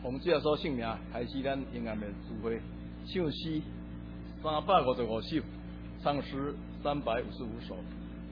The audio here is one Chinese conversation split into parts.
奉主耶稣圣名，开始咱永暗的聚会，唱诗355首，唱诗355首。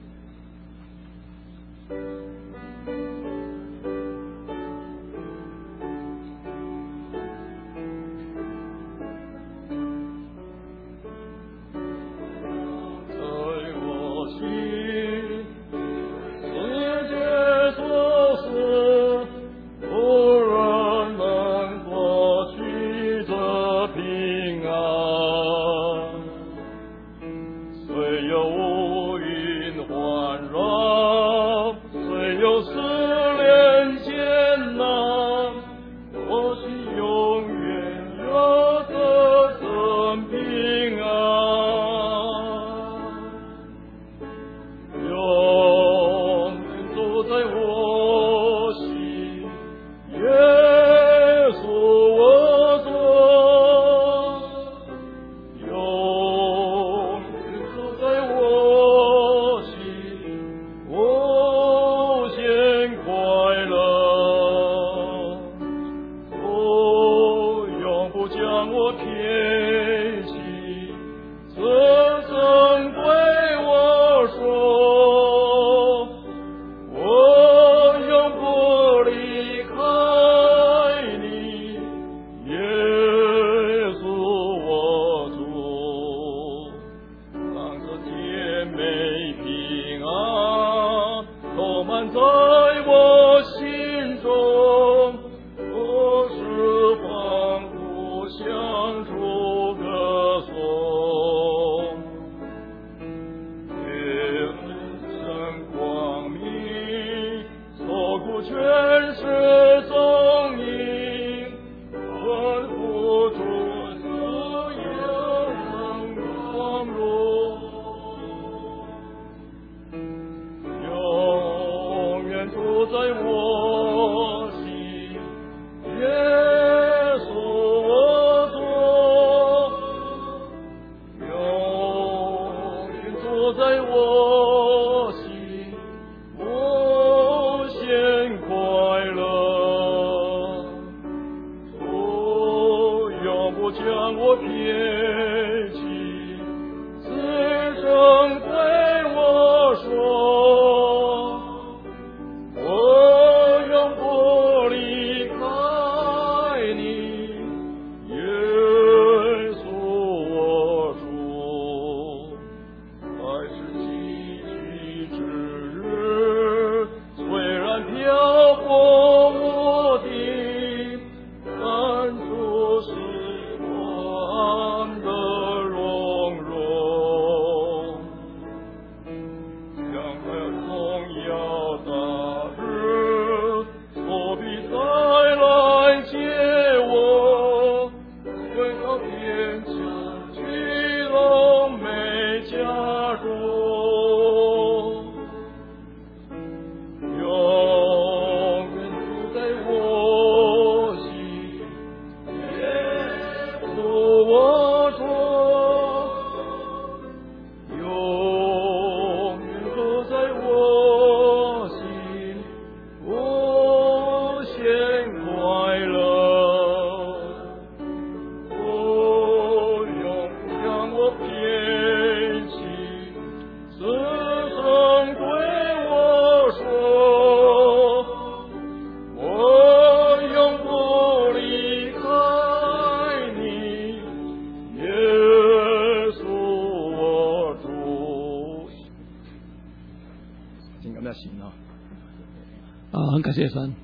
很感谢神。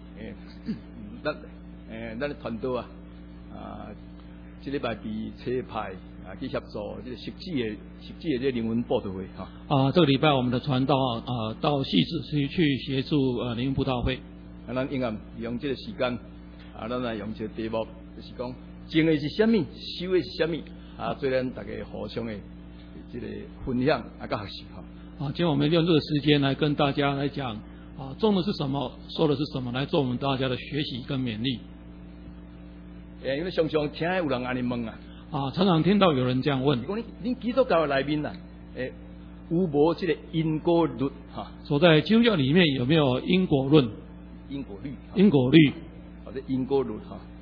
咱的团队这礼拜被车派去协助这个实际的这灵魂布道会这个礼拜我们的传道到汐止去协助灵魂布道会。 咱应该用这个时间咱来用这个题目，就是讲种的是什么，收的是什么做咱大家互相的这个分享跟学习今天我们用这个时间来跟大家来讲种的是什么，收的是什么，来做我们大家的学习跟勉励。 因为常常听有人安尼问常常听到有人这样问， 讲你基督教内面有无这个因果律所在基督教里面有没有因果论？ 因果律， 因果律或者因果律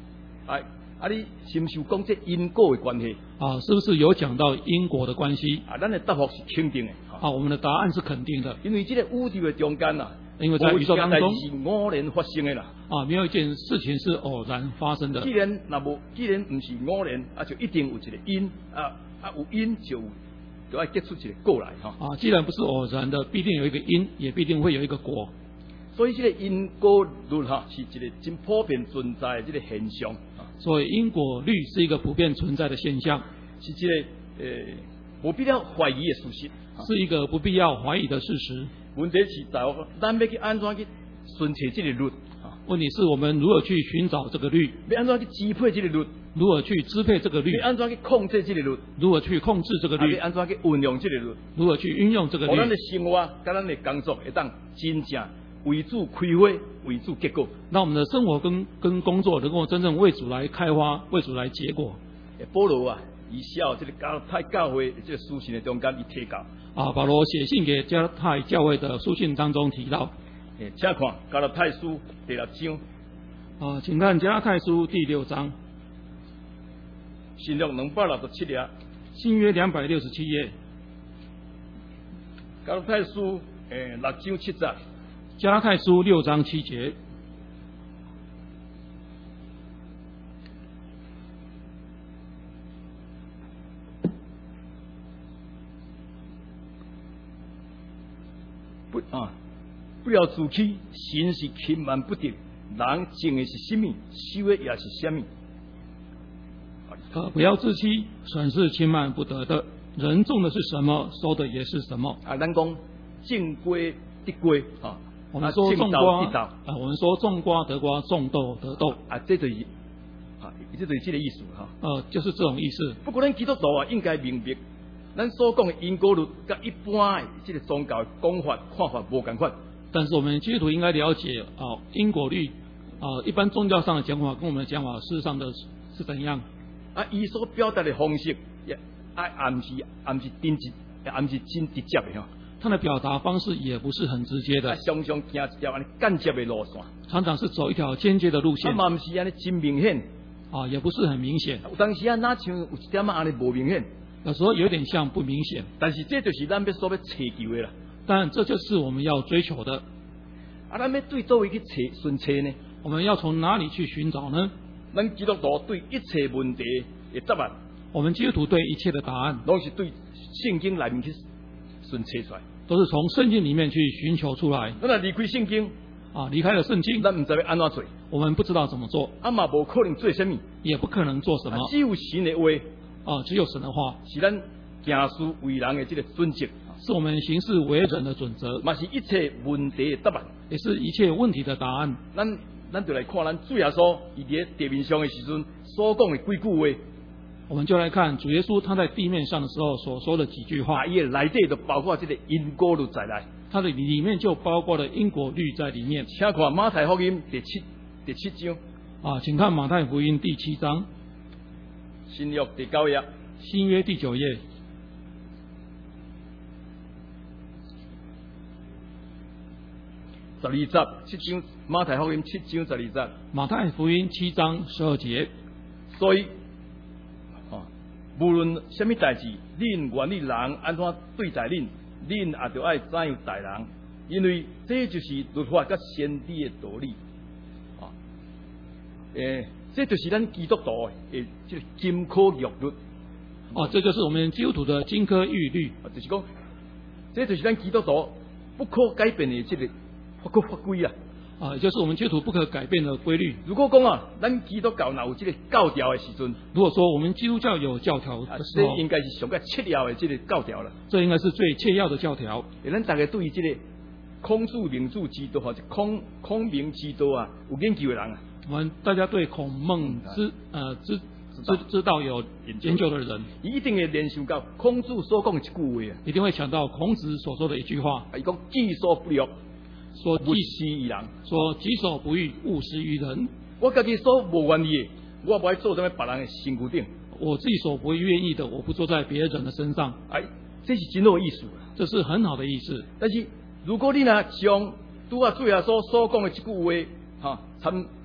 你是不是有讲这因果的关系？ 是不是有讲到因果的关系？ 咱的答复是肯定的。 我们的答案是肯定的。 因为这个宇宙的中间因为在宇宙当中是偶然发生的啦。 没有一件事情是偶然发生的。 既然不是偶然，就一定有一个因有因就要结出一个果来既然不是偶然的，必定有一个因，也必定会有一个果。 所以这个因果律是一个真普遍存在的这个现象。 所以因果律是一个普遍存在的现象， 是这个无必要怀疑的事实， 是一个不必要怀疑的事实。 问题是在咱要去安怎去顺切这个律？ 问题是我们如何去寻找这个律？ 要安怎去支配这个律？ 如何去支配这个律？ 要安怎去控制这个律？ 如何去控制这个律？ 要安怎去运用这个律？ 如何去运用这个律？ 咱的生活跟咱的工作会当真正为主开花，为主结果。 让我们的生活跟工作能够真正为主来开花，为主来结果。 保罗以下这个加拉太教会这个书信的中间，伊提到保罗写信给加拉太教会的书信当中提到， 请看加拉太书第6章。 请看加拉太书第6章， 新约267页， 新约267页， 加拉太书6章7节， 加拉太书6章7节。不要自欺，神是轻慢不得，人种的是什么，收的也是什么。不要自欺，神是轻慢不得的，人种的是什么，收的也是什么。 咱讲种瓜得瓜我们说种瓜得豆，我们说种瓜得瓜，种豆得豆。 这就是这个意思就是这种意思。 不过咱基督徒应该明白，咱所讲的因果律，跟一般的这个宗教的讲法看法无同款。 但是我们基督徒应该了解因果律一般宗教上的讲法跟我们的讲法事实上的是怎样。伊所表达的方式也不是真直接的他的表达方式也不是很直接的， 常常行一条间接的路线， 常常是走一条间接的路线。 嘛不是安尼真明显也不是很明显。 有当时哪像有一点安尼无明显， 有时候有点像不明显。 但是这就是咱所要追求的啦。 但这就是我们要追求的。 咱要对叨位去寻找呢？ 我们要从哪里去寻找呢？ 咱基督徒对一切问题的答案， 我们基督徒对一切的答案， 都是对圣经里面去寻找出来， 都是从圣经里面去寻求出来。 咱离开圣经离开了圣经， 咱不知道安怎做， 我们不知道怎么做， 嘛无可能做什么， 也不可能做什么。 只有神的话， 只有神的话， 是咱行事为人的这个准则， 是我们行事为人的准则， 嘛是一切问题的答案， 也是一切问题的答案。 咱就来看咱主耶稣伊在地面上的时阵所讲的几句话。 我们就来看主耶稣他在地面上的时候所说的几句话。 伊的内底就包括这个因果律在内， 它的里面就包括了因果律在里面。 请看马太福音第七章。 请看马太福音第7章。 新约第9页。 新约第9页。 12节，7章，马太福音7章12节。 马太福音7章12节。 所以，无论什么代志，恁愿意人安怎对待恁，恁也着爱怎样待人，因为这就是律法甲先知的道理。这就是咱基督徒的这个金科玉律。 这就是我们基督徒的金科玉律。 就是讲，这就是咱基督徒不可改变的这个法规啊。 也就是我们基督徒不可改变的规律。 如果讲咱基督教有这个教条的时阵， 如果说我们基督教有教条的时候， 这应该是上个切要的这个教条了。 这应该是最切要的教条。 咱大家对于这个孔子、孟子之道或者孔明之道有研究的人我们大家对孔孟之道有研究的人， 一定会联想到孔子所讲的一句话一定会想到孔子所说的一句话。 伊讲己所不欲， 说勿施于人。 说己所不欲，勿施于人。 我家己所无愿意的，我不爱做在别人的身躯顶。 我自己所不愿意的，我不做在别人的身上。 这是真好的意思。 这是很好的意思。 但是如果你将主耶稣所讲的这句话，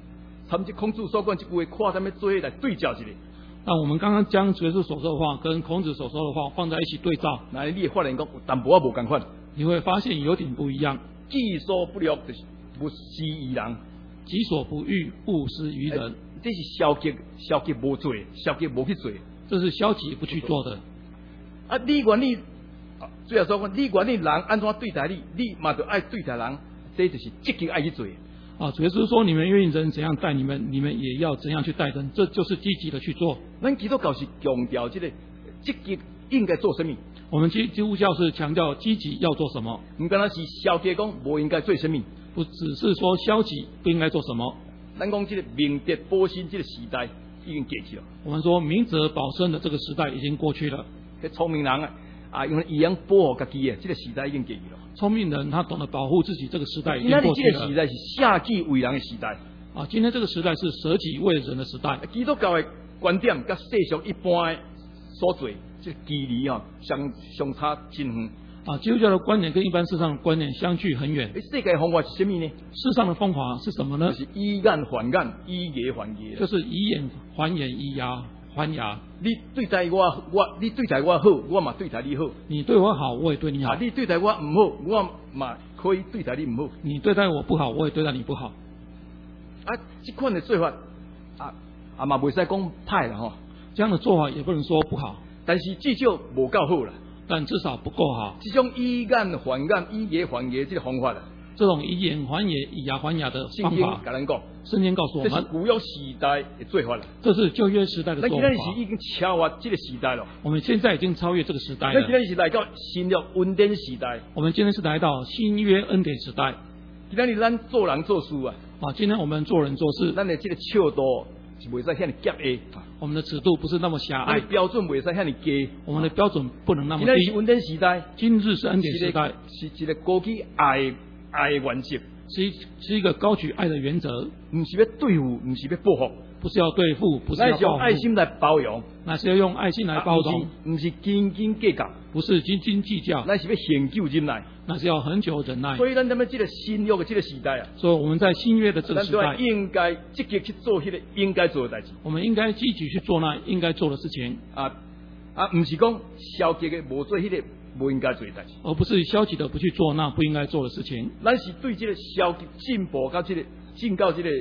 参这孔子所讲这句话，看咱要做来对照一下。 那我们刚刚将耶稣所说的话跟孔子所说的话放在一起对照， 那你会发现讲有淡薄仔无共款， 你会发现有点不一样。 己所不欲，就是不施于人； 己所不欲，不施于人。 这是消极无做，消极无去做。 这是消极不去做的。 啊，你愿意，最后所讲，你愿意人安怎对待你，你嘛就爱对待人，这就是积极爱去做。 主耶稣说：“你们愿意人怎样待你们，你们也要怎样去待人。”这就是积极的去做。 咱基督教是强调这个积极应该做什么？ 我们基督教是强调积极要做什么， 不单单是消极讲不应该做什么， 不只是说消极不应该做什么。 咱讲这个明哲保身这个时代已经过去了。 我们说明哲保身的这个时代已经过去了。 这聪明人用以样保护自己的这个时代已经过去了。 聪明人他懂得保护自己，这个时代已经过去了。 这个时代是舍己为人的时代。 今天这个时代是舍己为人的时代。 基督教的观点跟世俗一般所做这距离相差真远。 基督教的观点跟一般世上的观点相距很远。 世界方法是什么呢？ 世上的方法是什么呢？ 就是以眼还眼，以牙还牙。 就是以眼还眼，以牙还牙。 你对待你对待我好，我嘛对待你好。 你对我好，我也对你好。 你对待我唔好，我嘛可以对待你唔好。 你对待我不好，我也对待你不好。 这款的做法嘛袂使讲歹啦吼。 这样的做法也不能说不好， 但是至少无够好啦。 但至少不够好。 这种以眼还眼、以牙还牙这个方法这种以眼还眼、以牙还牙的方法，圣经告诉我们， 这是古约时代的做法了。 这是旧约时代的做法。 那现在是已经超越这个时代了。 我们现在已经超越这个时代了。 那现在是来到新约恩典时代。 我们今天是来到新约恩典时代。 今天咱做人做事今天我们做人做事， 咱的这个尺度是袂使遐尼狭隘。 我们的尺度不是那么狭隘， 标准袂使遐尼低。 我们的标准不能那么低。 今天是恩典时代， 今日是恩典时代， 是一个高举爱的原则， 是一个高举爱的原则， 不是要对付，不是要报复， 不是要对付，不是要报复， 用爱心来包容， 那是要用爱心来包容， 不是斤斤计较， 不是斤斤计较， 那是要恒久忍耐， 那是要很久忍耐。 所以咱这个新约的这个时代所以我们在新约的这个时代， 应该积极去做那个应该做的代志。 我们应该积极去做那应该做的事情。 不是讲消极的无做那个不应该做的代志， 而不是消极的不去做那不应该做的事情。 咱是对这个消极进步到这个进到这个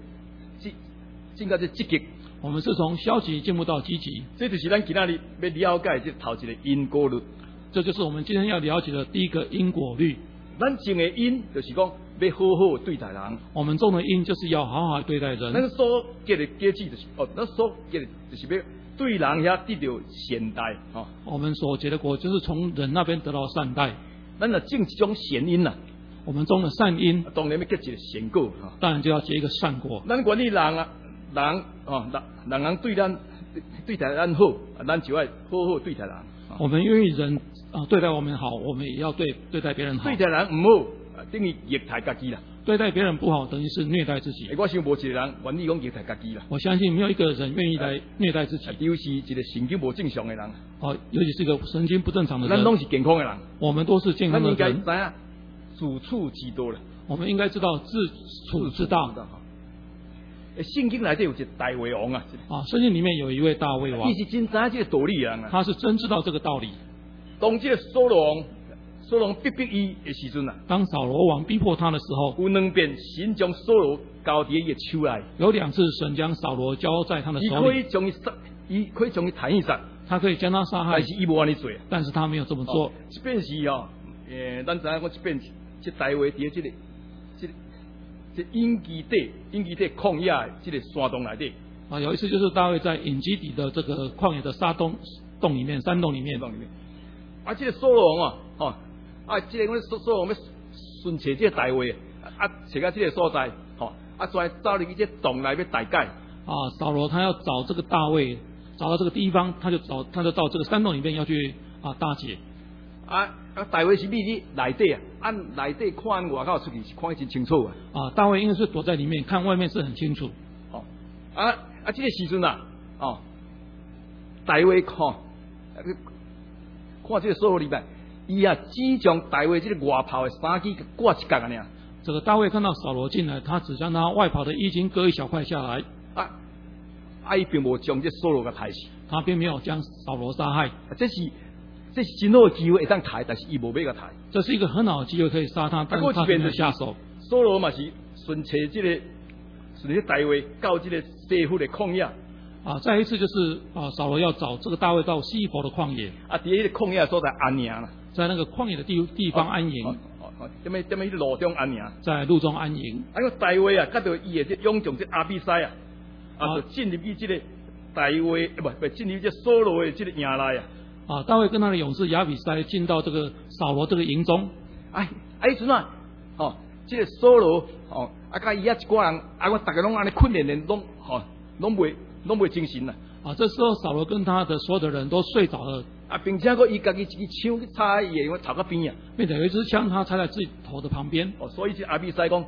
积极。 我们是从消极进步到积极， 这就是咱今仔日要了解这头一个因果律。 这就是我们今天要了解的第一个因果律。 咱种的因就是讲要好好对待人， 我们种的因就是要好好对待人。 咱所结的果子就是咱所结的就是要对人遐得到善待我们所结的果就是从人那边得到善待。 咱若种一种善因啦， 我们种的善因， 当然要结一个善果当然就要结一个善果。 咱管理人对咱对待咱好，咱就要好好对待人。 我们愿意人对待我们好，我们也要对待别人好。 对待人唔好，等于虐待自己啦。 对待别人不好，等于是虐待自己。 我想无一个人愿意讲虐待自己啦。 我相信没有一个人愿意来虐待自己。 尤其一个神经不正常的人。 尤其是一个神经不正常的人。 咱都是健康的人。 我们都是健康的人。 咱应该知道自处之道了。 我们应该知道自处之道。 圣经内底有一个大卫王圣经里面有一位大卫王， 他是真知道这个道理的人他是真知道这个道理。 当这个扫罗王逼伊的时阵当扫罗王逼迫他的时候， 有两遍神将扫罗交在伊的手内。 有2次神将扫罗交在他的手里。 伊可以将伊弹一杀， 他可以将他杀害， 但是伊无安尼做。 但是他没有这么做。 这便是咱知影讲这便这大卫伫这隐基底旷野这个山洞内底有一次就是大卫在隐基底的这个旷野的山洞里面。 这个扫罗王这个扫罗王要顺找这个大卫找到这个所在再走入去这洞内要大解扫罗他要找这个大卫，找到这个地方，他就到这个山洞里面要去大解。 大卫是秘伫内底按内底看外口出去是看得真清楚大卫应该是躲在里面，看外面是很清楚。 这个时阵大卫看这个扫罗里面，伊只将大卫这个外袍的衫旗挂一角尔。 这个大卫看到扫罗进来，他只将他外袍的衣襟割一小块下来。 伊并无将这扫罗给杀死， 他并没有将扫罗杀害。 这是真好的机会会当杀，但是伊无要给杀。 这是一个很好的机会可以杀他，但是他没有下手。 扫罗嘛是顺从这个大卫到这个西弗的旷野。 再一次就是扫罗要找这个大卫到西弗的旷野。 在那个旷野所在安营啦，在那个旷野的地方安营。 在那路中安营， 在路中安营。 因为大卫啊，看到伊的这勇将这亚比篩就进入伊这个大卫不进入这扫罗的这个营内大卫跟他的勇士亚比篩进到这个扫罗这个营中。 迄阵这个扫罗甲伊一寡人我大家拢安尼困连连拢袂精神啦。 这时候扫罗跟他的所有的人都睡着了。 并且伊家己一支枪去插伊个头壳边并且有一支枪他插在自己头的旁边。 所以这亚比篩讲，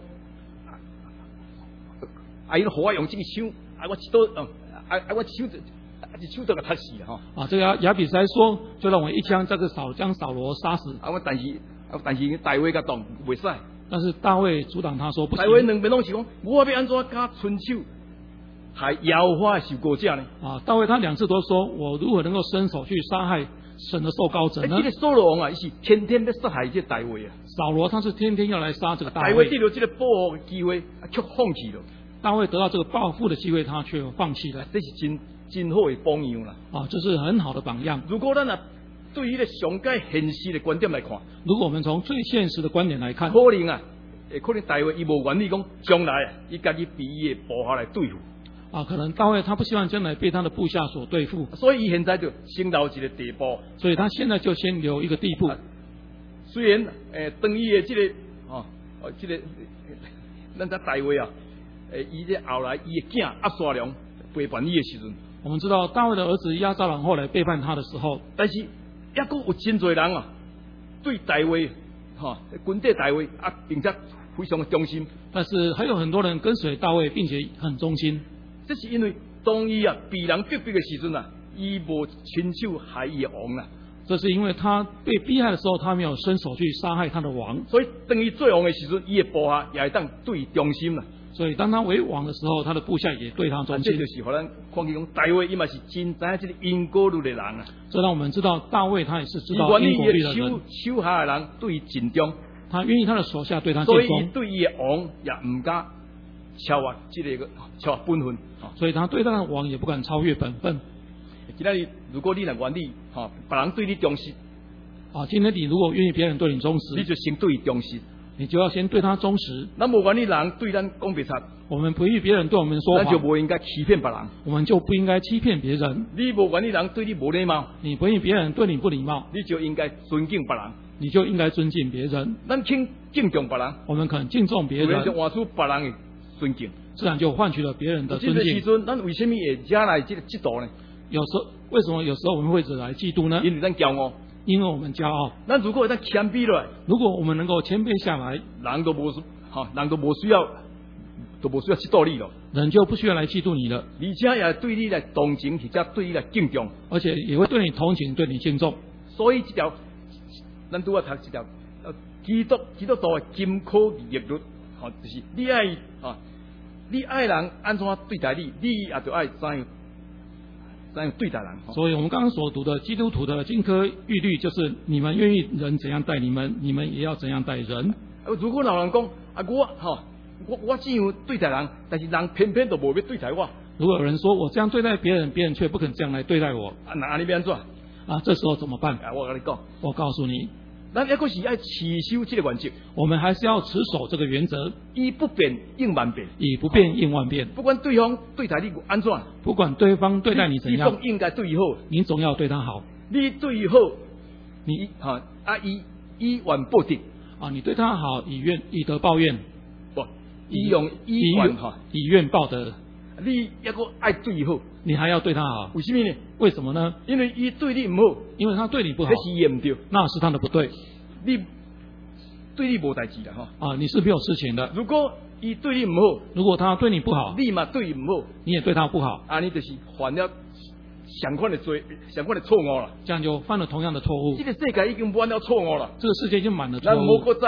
伊互我用这个枪，我一刀，我一枪都给他死了这个亚比篩说，就让我一枪将扫罗杀死。 但是大卫甲挡袂使。 但是大卫阻挡他说不行。 大卫两边拢是讲，我要安怎甲伸手害耶和华受膏者呢？ 大卫他两次都说，我如何能够伸手去杀害神的受膏者呢？ 这个扫罗王是天天在杀害这大卫扫罗他是天天要来杀这个大卫。 大卫得到这个报复的机会，却放弃了。 大卫得到这个报复的机会，他却放弃了。 这是真好的榜样啦。 这是很好的榜样。 如果咱对于上界现实的观点来看， 如果我们从最现实的观点来看， 可能大卫伊无愿意讲将来伊家己被伊的部下来对付。 可能大卫他不希望将来被他的部下所对付， 所以伊现在就先留一个地步。 所以他现在就先留一个地步。 虽然当伊的这个这个咱大卫伊这后来伊的囝押沙龙背叛伊的时阵， 我们知道大卫的儿子押沙龙后来背叛他的时候， 但是还佫有真侪人对大卫军队大卫并且非常的忠心。 但是还有很多人跟随大卫，并且很忠心。 这是因为当伊被人逼迫的时阵伊无亲手害伊的王啦。 这是因为他被逼害的时候，他没有伸手去杀害他的王。 所以当伊做王的时阵，伊的部下也会当对忠心啦。 所以当他为王的时候，他的部下也对他忠心。 这就是互咱看见讲大卫伊嘛是真知这个因果律的人这让我们知道大卫他也是知道因果律的人。 手下的人对伊尽忠， 他愿意他的手下对他尽忠， 所以对伊的王也唔敢超越超越本分。 所以他对他的王也不敢超越本分。 今天如果你若愿意别人对你忠实今天你如果愿意别人对你忠实， 你就先对他忠实， 你就要先对他忠实。 咱无愿意人对咱讲别贼， 我们不愿意别人对我们说谎， 咱就不应该欺骗别人， 我们就不应该欺骗别人。 你无愿意人对你无礼貌， 你不愿意别人对你不礼貌， 你就应该尊敬别人， 你就应该尊敬别人。 咱敬重别人， 我们可能敬重别人， 就换出别人的尊敬， 自然就换取了别人的尊敬。 这个时阵，咱为什么会惹来这个嫉妒呢？ 为什么有时候我们会惹来嫉妒呢？ 因为咱骄傲， 因为我们骄傲。 咱如果咱谦卑落来， 如果我们能够谦卑下来， 人都无需要嫉妒你了， 人就不需要来嫉妒你了， 而且也对你来同情，或者对你来敬重， 而且也会对你同情，对你敬重。 所以这条，咱拄读这条，基督徒的金科玉律，就是你爱人安怎对待你，你也就爱怎样对待人。 所以我们刚刚所读的基督徒的金科玉律，就是你们愿意人怎样待你们，你们也要怎样待人。 如果老人讲我这样对待人，但是人偏偏都无要对待我。 如果有人说我这样对待别人，别人却不肯这样来对待我， 那你要安怎？ 这时候怎么办？ 我跟你讲， 我告诉你， 咱还是要持守这个原则。 我们还是要持守这个原则， 以不变应万变， 以不变应万变。 不管对方对待你安怎， 不管对方对待你怎样， 你总应该对他好。 你总要对他好。 你对他好，你以怨报德。 你对他好，以德报怨， 不，以怨报德。 你还个爱对他好， 你还要对他好。 为什么呢？ 为什么呢？ 因为他对你不好， 因为他对你不好， 那是也不对， 那是他的不对。 你对你无代志的你是没有事情的。 如果他对你不好， 如果他对你不好， 你嘛对他不好， 你也对他不好， 你就是犯了相关的罪，相关的错误了。 这样就犯了同样的错误。 这个世界已经满了错误了， 这个世界已经满了错误。 咱无再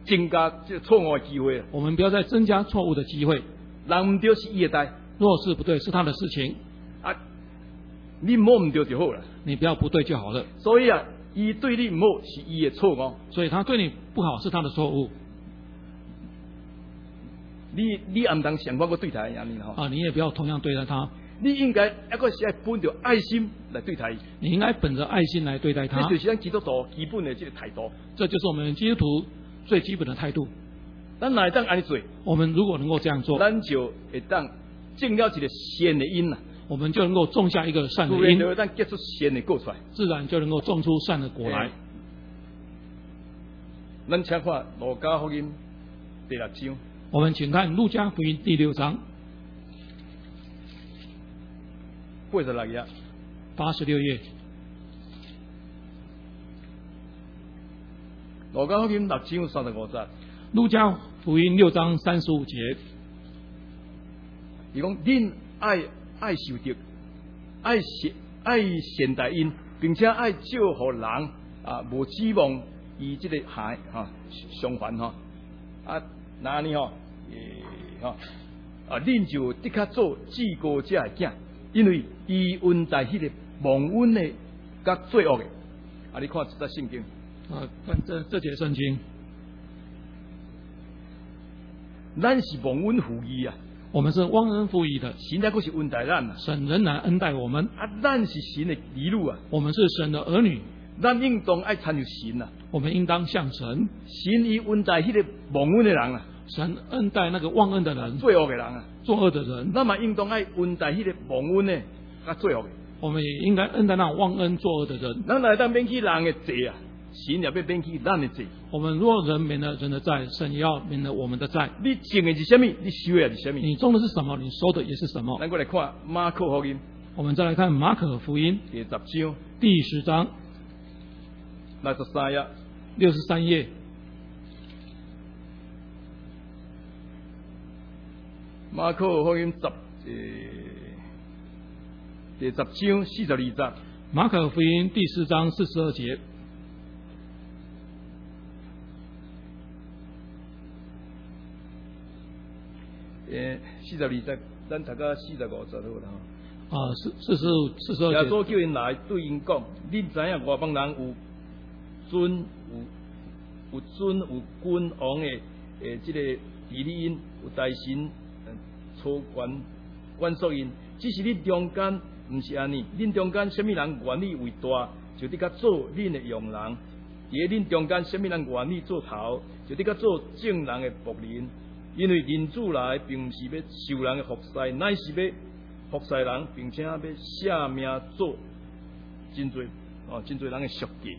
增加这错误的机会了。 我们不要再增加错误的机会。 人唔对是伊的代， 若是不对是他的事情啊，你摸唔对就好了。 你不要不对就好了。 所以啊，伊对你唔好是伊的错误， 所以他对你不好是他的错误。 你也唔当相反个对待安尼吼。 啊，你也不要同样对待他。 你应该一个是要本着爱心来对待。 你应该本着爱心来对待他。 这就是咱基督徒基本的这个态度。 这就是我们基督徒最基本的态度。 咱哪会当安尼做？ 我们如果能够这样做， 咱就会当种了一个善的因啦。 我们就能够种下一个善的因， 就会当结出善的果出来， 自然就能够种出善的果来。 咱请看路加福音第6章。 我们请看路加福音第6章 86页。 86页。 路加福音6章35节。 路加福音6章35节。 伊讲：恁爱受得，爱善待因，并且爱照互人啊，无指望伊这个害相反啊，那呢恁就的确做至高者的囝，因为伊恩待迄个蒙恩的甲罪恶的。你看这圣经。 看这节圣经。 咱是蒙恩福义啊。 我们是忘恩负义的， 神还阁是恩待咱啊！ 神仍然恩待我们咱是神的儿女啊！ 我们是神的儿女， 咱应当爱参与神啊！ 我们应当向神。 神伊恩待迄个忘恩的人啊！ 神恩待那个忘恩的人， 罪恶的人啊！ 作恶的人， 咱嘛应当爱恩待迄个忘恩的甲罪恶的。 我们也应该恩待那忘恩作恶的人。 咱来当免去人的罪啊！神也要免去咱的罪。 我们若人免了人的债，神也要免了我们的债。 你种的是什么？你收的也是什么？ 你种的是什么？你收的也是什么？ 咱过来看马可福音。 我们再来看马可福音第10章第10章 63页。 63页。 马可福音第10章42节。 马可福音第4章42节。 42节，咱读到45节好了哈。42节。 耶稣叫因来，对因讲：恁知影外邦人有尊有君王的这个治理因，有大神操管束因，只是恁中间唔是安尼。恁中间什么人愿意为大，就得甲做恁的用人；伫恁中间什么人愿意做头，就得甲做正人的仆人。因为人子来，并不是要受人的服侍，乃是要服侍人，并且要舍命做真多人的赎价。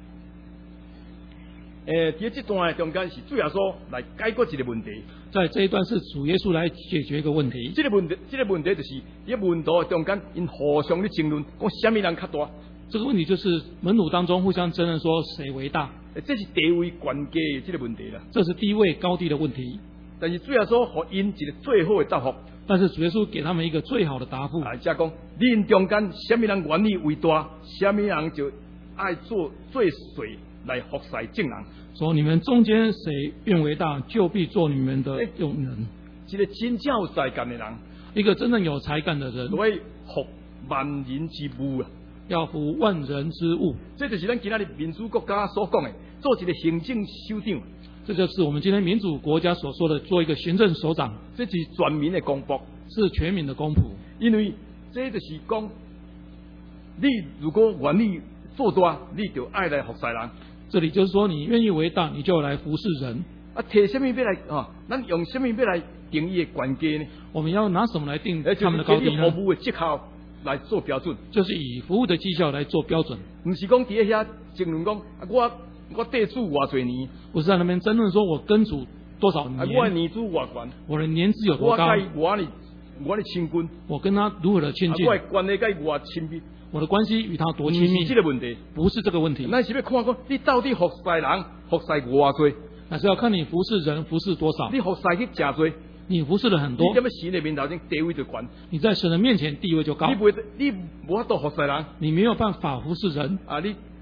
在这段的中间是主耶稣来解决一个问题。 在这一段是主耶稣来解决一个问题。 这个问题就是在门徒中间，因互相的争论，讲什么人较大。 这个问题就是门徒当中互相争论说谁为大。 这是地位关键的这个问题啦。 这是地位高低的问题。 但是主耶稣给因一个最好的答复。 但是主耶稣给他们一个最好的答复。 即讲，恁中间什么人愿意为大，什么人就爱做最水来服侍正人。 说你们中间谁愿为大，就必做你们的用人。 一个真正有才干的人， 一个真正有才干的人， 会服万人之务啊！ 要服万人之务。 这就是咱今仔日民主国家所讲的，做一个行政首长。 这就是我们今天民主国家所说的，做一个行政首长。 这是全民的公仆， 是全民的公仆。因为这就是讲，你如果愿意做大，你就爱来服侍人。 这里就是说，你愿意为大，你就来服侍人。 摕什么要来咱用什么要来定义的关键呢？ 我们要拿什么来定他们的高低呢？ 就是服务的绩效来做标准， 就是以服务的绩效来做标准。 不是讲伫遐争论讲，我地主偌侪年， 不是在那边争论说我跟主多少年， 我的年资偌悬， 我的年资有多高， 我的亲近， 我跟他如何的亲近， 我的关系跟偌亲密， 我的关系与他多亲密， 不是这个问题， 不是这个问题。 那是要看看你到底服侍人服侍偌多， 那是要看你服侍人服侍多少。 你服侍去真多， 你服侍了很多， 你在神的面头前地位就悬， 你在神的面前地位就高。 你无法度服侍人， 你没有办法服侍人啊！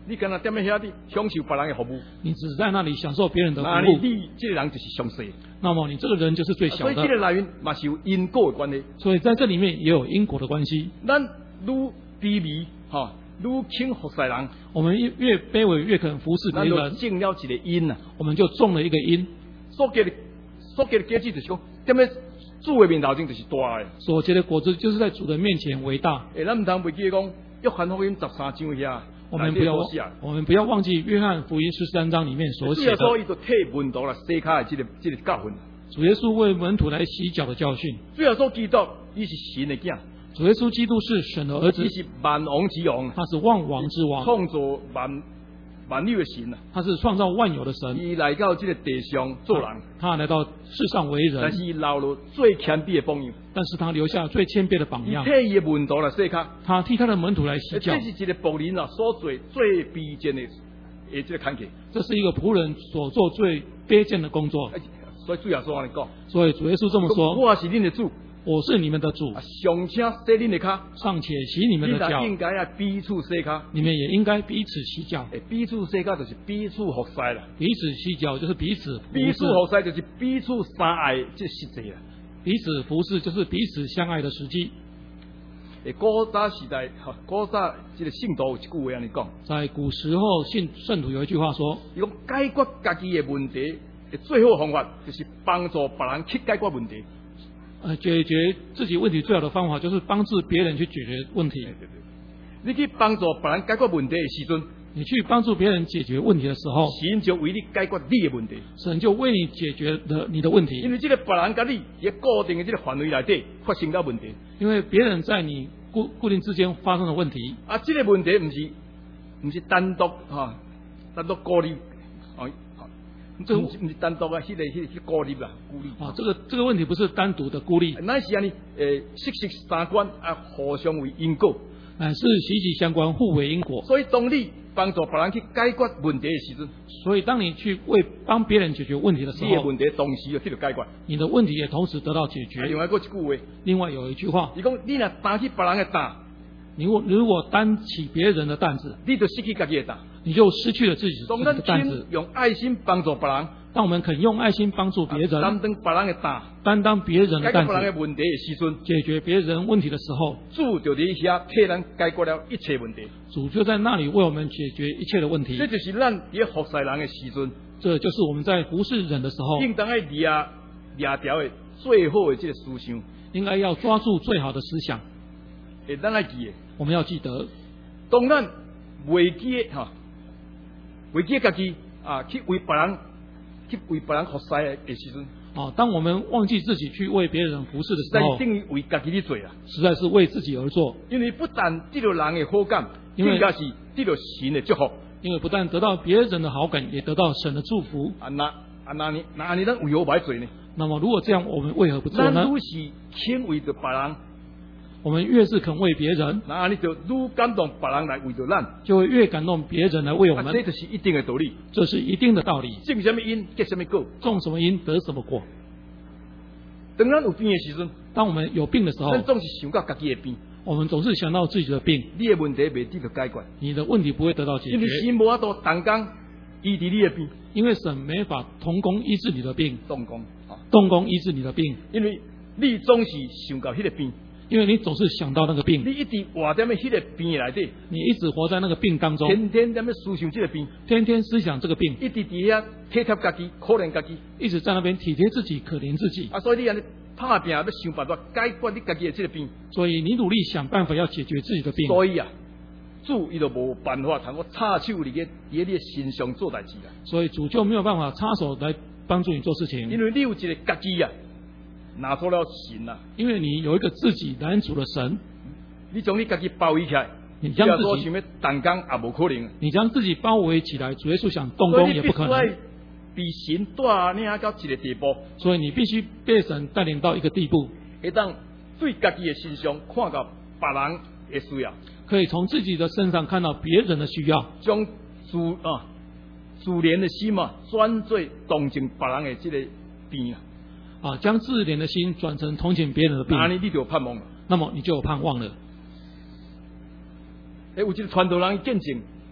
你敢若踮喺遐啲享受别人嘅服务， 你只在那里享受别人的服那务， 你这个人就是上细。 那么你这个人就是最小所以这的。 个内面嘛是有因果的关系。 所以在这里面也有因果的关系。 咱愈卑微，愈轻服侍人， 我们越卑微越肯服侍别咱就人， 种了一个因啊。 我们就种了一个因。 所结的果子就是讲，踮咧主的面头前就是大的。 所结的果子就是在主的面前为大。 咱唔通袂记讲，约翰福音13章遐， 我们不要忘记约翰福音13章里面所写的。 所以就替门徒来洗脚的这个教训。 主耶稣为门徒来洗脚的教训。 主耶稣基督，伊是神的囝。 主耶稣基督是神的儿子， 伊是万王之王， 他是万王之王， 创造万有的神啊！ 他是创造万有的神。 伊来到这个地上做人， 他来到世上为人， 但是伊留了最谦卑的榜样。 但是他留下最谦卑的榜样。 伊替伊的门徒来洗脚， 他替他的门徒来洗脚。 这是一个仆人啊所做最卑贱的这个坎坷。 这是一个仆人所做最卑贱的工作。 所以主耶稣安尼讲， 所以主耶稣这么说： 我是恁的主， 我是你们的主， 尚且洗恁的脚， 尚且洗你们的脚， 应该啊彼此洗脚， 你们也应该彼此洗脚。 彼此洗脚就是彼此服侍啦， 彼此洗脚就是彼此服侍， 彼此服侍就是彼此相爱这实际啦。 彼此服侍就是彼此相爱的时机。 古早时代，古早这个圣徒有一句话安尼讲， 在古时候圣徒有一句话说： 伊讲解决家己的问题的最好的方法，就是帮助别人去解决问题。 解决自己问题最好的方法就是帮助别人去解决问题。 对，你去帮助别人解决问题的时阵， 你去帮助别人解决问题的时候， 神就为你解决你的问题， 神就为你解决了你的问题。 因为这个别人跟你也固定的这个范围内底发生了问题， 因为别人在你固定之间发生的问题啊，这个问题不是单独单独孤立这不是单独啊，迄个孤立啦，孤立啊，这个问题不是单独的孤立， 那是安尼息息相关啊，互相为因果， 是息息相关，互为因果。 所以当你帮助别人去解决问题的时阵， 所以当你去帮别人解决问题的时候， 你的问题同时就得到解决， 你的问题也同时得到解决。 另外一句话， 另外有一句话， 你讲你若担起别人的担， 你如果担起别人的担子， 你就失去自己的担。 你就失去了自己的担子。 用爱心帮助别人， 当我们肯用爱心帮助别人， 担当别人的担， 担当别人的担子， 解决别人的问题的时阵， 解决别人问题的时候， 主就在遐替咱解决了一切问题。 主就在那里为我们解决一切的问题。 这就是咱在服侍人的时阵， 这就是我们在服侍人的时候， 应当要抓条的最好的这个思想， 应该要抓住最好的思想。 咱来记的， 我们要记得， 当咱袂记为己家己去为别人服侍的时阵， 当我们忘记自己去为别人服侍的时候， 等于为家己的做啦， 实在是为自己而做。 因为不但得到人的好感，更加是得到神的祝福。 因为不但得到别人的好感，也得到神的祝福。 那你咱为何不做呢？ 那么如果这样，我们为何不做呢？ 咱愈是肯为着别人， 我们越是肯为别人， 那你就愈感动别人来为着咱， 就会越感动别人来为我们。 这就是一定的道理， 这是一定的道理。 种什么因结什么果， 种什么因得什么果。 当咱有病的时阵， 当我们有病的时候， 咱总是想到家己的病， 我们总是想到自己的病， 你的问题未得到解决， 你的问题不会得到解决， 因为神无法度同工医治你的病， 因为神没法同工医治你的病， 动工医治你的病， 因为你总是想到迄个病。 因为你总是想到那个病， 你一直活在迄个病内底， 你一直活在那个病当中， 天天在那思想这个病， 天天思想这个病， 一直伫遐体贴家己，可怜家己， 一直在那边体贴自己，可怜自己。 所以你安尼打拼要想办法解决你家己的这个病， 所以你努力想办法要解决自己的病。 所以主伊就无办法通过插手伫你的身上做代志啦。 所以主就没有办法插手来帮助你做事情， 因为你有一个家己拿出了神啦， 因为你有一个自己拦阻了神， 你将你家己包围起来， 你将自己想要动工也无可能， 你将自己包围起来，主耶稣想动工也不可能， 被神带领到一个地步， 所以你必须被神带领到一个地步， 会当对家己的身上看到别人的需要， 可以从自己的身上看到别人的需要， 将自怜的心转做同情别人的这个病将自怜的心转成同情别人的病， 那你就有盼望了。 那么你就有盼望了。 有一个传道人见证，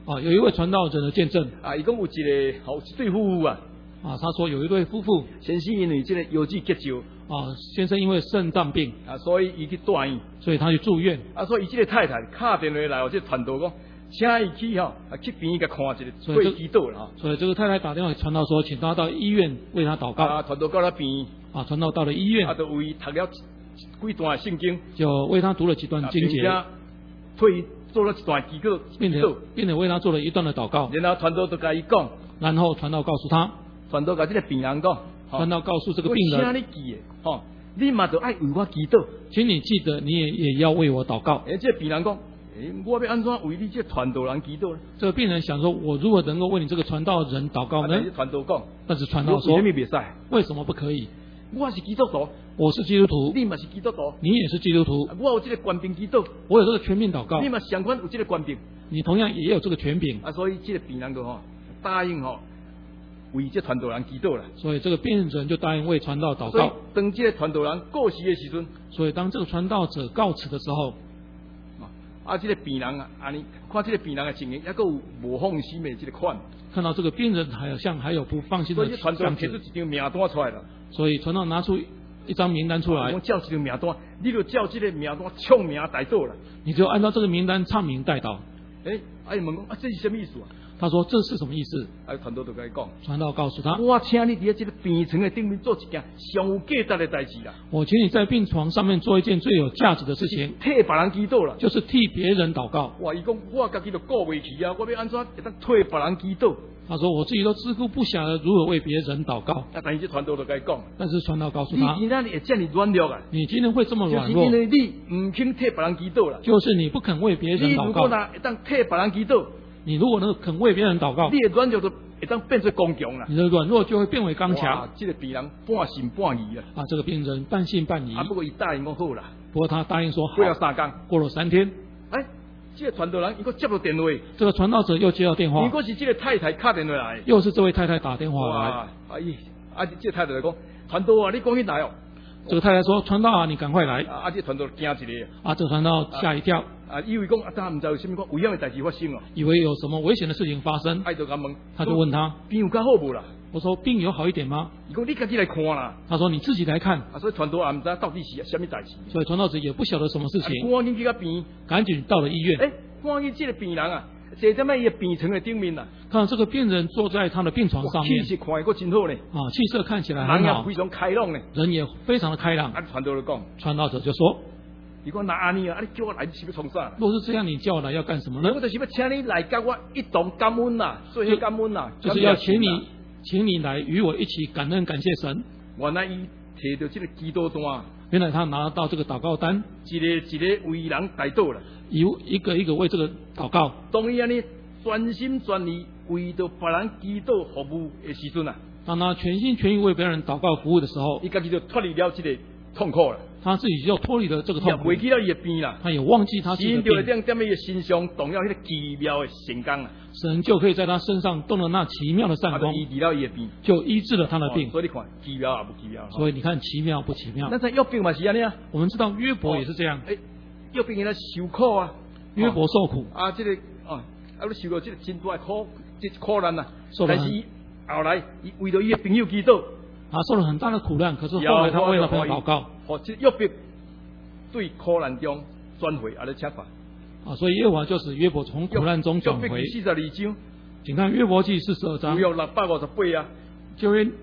有一位传道者的见证伊讲有一对夫妇啊， 他说有一对夫妇， 先生因为这个腰子结石先生因为肾脏病所以伊去住院， 所以他去住院所以伊这个太太打电话来，这传道讲，请伊去病院甲看一下，做祈祷啦。 所以这个太太打电话传道说，请他到医院为他祷告。 传道到了病院传道到了医院， 就为读了几段圣经， 就为他读了几段经节， 退做了一段祈祷， 并且为他做了一段的祷告。 然后传道就甲伊讲， 然后传道告诉他， 传道甲这个病人讲， 传道告诉这个病人， 请你记的，你嘛就爱为我祈祷， 请你记得，你也要为我祷告。 这个病人讲，我要安怎为你这传道人祈祷呢？ 这个病人想说，我如何能够为你这个传道人祷告呢？ 传道讲， 但是传道说， 为什么不可以？ 我是基督徒， 我是基督徒， 你嘛是基督徒， 你也是基督徒。 我有这个权柄祈祷， 我有这个权柄祷告， 你嘛相关有这个权柄， 你同样也有这个权柄。 所以这个病人就答应为这传道人祈祷了。所以这个病人就答应为传道祷告。 当这个传道人过世的时阵， 所以当这个传道者告辞的时候， 这个病人看这个病人的情形，还有无放心的这个款。 看到这个病人还有不放心的样子， 所以传道提出一张名单出来了。所以传道拿出一张名单出来， 我照这张名单，你就照这个名单唱名带到了。 你就按照这个名单唱名带到。 问讲这是什么意思啊？ 他说这是什么意思？ 传道就跟他讲， 传道告诉他， 我请你在这个病床的顶面做一件上有价值的代志啦。 我请你在病床上面做一件最有价值的事情， 替别人祈祷啦， 就是替别人祷告。 哇，伊讲我自己都顾不起啊，我要安怎会当替别人祈祷？ 他说我自己都自顾不暇的如何为别人祷告。 但是这传道就跟他讲， 但是传道告诉他， 你今天也这么软弱啊？ 你今天会这么软弱， 就是因为你唔肯替别人祈祷啦。 就是你不肯为别人祷告。 你如果会当替别人祈祷， 你如果能肯为别人祷告， 你的软弱就会当变成刚强啦。 你的软弱就会变为刚强。 这个病人半信半疑啊。 这个病人半信半疑。 不过伊答应讲好啦。 不过他答应说好。 过了3天， 过了3天， 这个传道人又接到电话。 这个传道者又接到电话。 如果是这个太太打电话来， 又是这位太太打电话来。 这个太太就讲，传道啊，你赶紧来哦。 这个太太说，传道啊，你赶快来。 这个传道惊一个。 这个传道吓一跳。 以为讲他唔知有什么危险的代志发生哦。 以为有什么危险的事情发生。他就问他， 病有较好无啦？ 我说病有好一点吗？ 伊讲你自己来看啦。 他说你自己来看。 所以传道也唔知到底是什么代志。 所以传道者也不晓得什么事情。 赶紧去个病， 赶紧到了医院。 赶紧这个病人啊，坐在伊个病床的顶面啦。 看到这个病人坐在他的病床上面， 气色看个真好呢。 气色看起来很好， 人也非常开朗呢。 人也非常的开朗。 传道就讲， 传道者就说。 如果那安尼啊，你叫我来，你是要从啥？ 若是这样，你叫我来要干什么呢？ 我就是要请你来跟我一同感恩呐，所以感恩呐， 就是要请你来与我一起感恩感谢神。 原来伊摕到这个祈祷单， 原来他拿到这个祷告单， 一个为人代祷了， 一个一个为这个祷告。 当伊安尼专心全意为着别人祈祷服务的时阵啊， 当他全心全意为别人祷告服务的时候， 伊家己就脱离了这个痛苦了。 他自己就脱离了这个痛苦， 忘记了伊的病啦， 他也忘记他自己的病。 神就在伊的身上动了那个奇妙的神功啊！ 神就可以在他身上动了那奇妙的善功， 医治了伊的病， 就医治了他的病。 所以你看奇妙也不奇妙。 所以你看奇妙不奇妙？ 那在约伯嘛是安尼啊。 我们知道约伯也是这样。 约伯原来受苦啊， 约伯受苦这个你受到这个真大苦，这苦难啊。但是后来伊为了伊的朋友祈祷。 受了很大的苦难，可是后来他为了朋友祷告， 这约伯对苦难中转回，来吃法。 所以耶和华就使约伯从苦难中转回。 约伯记42章， 请看约伯记42章， 有658啊， 就约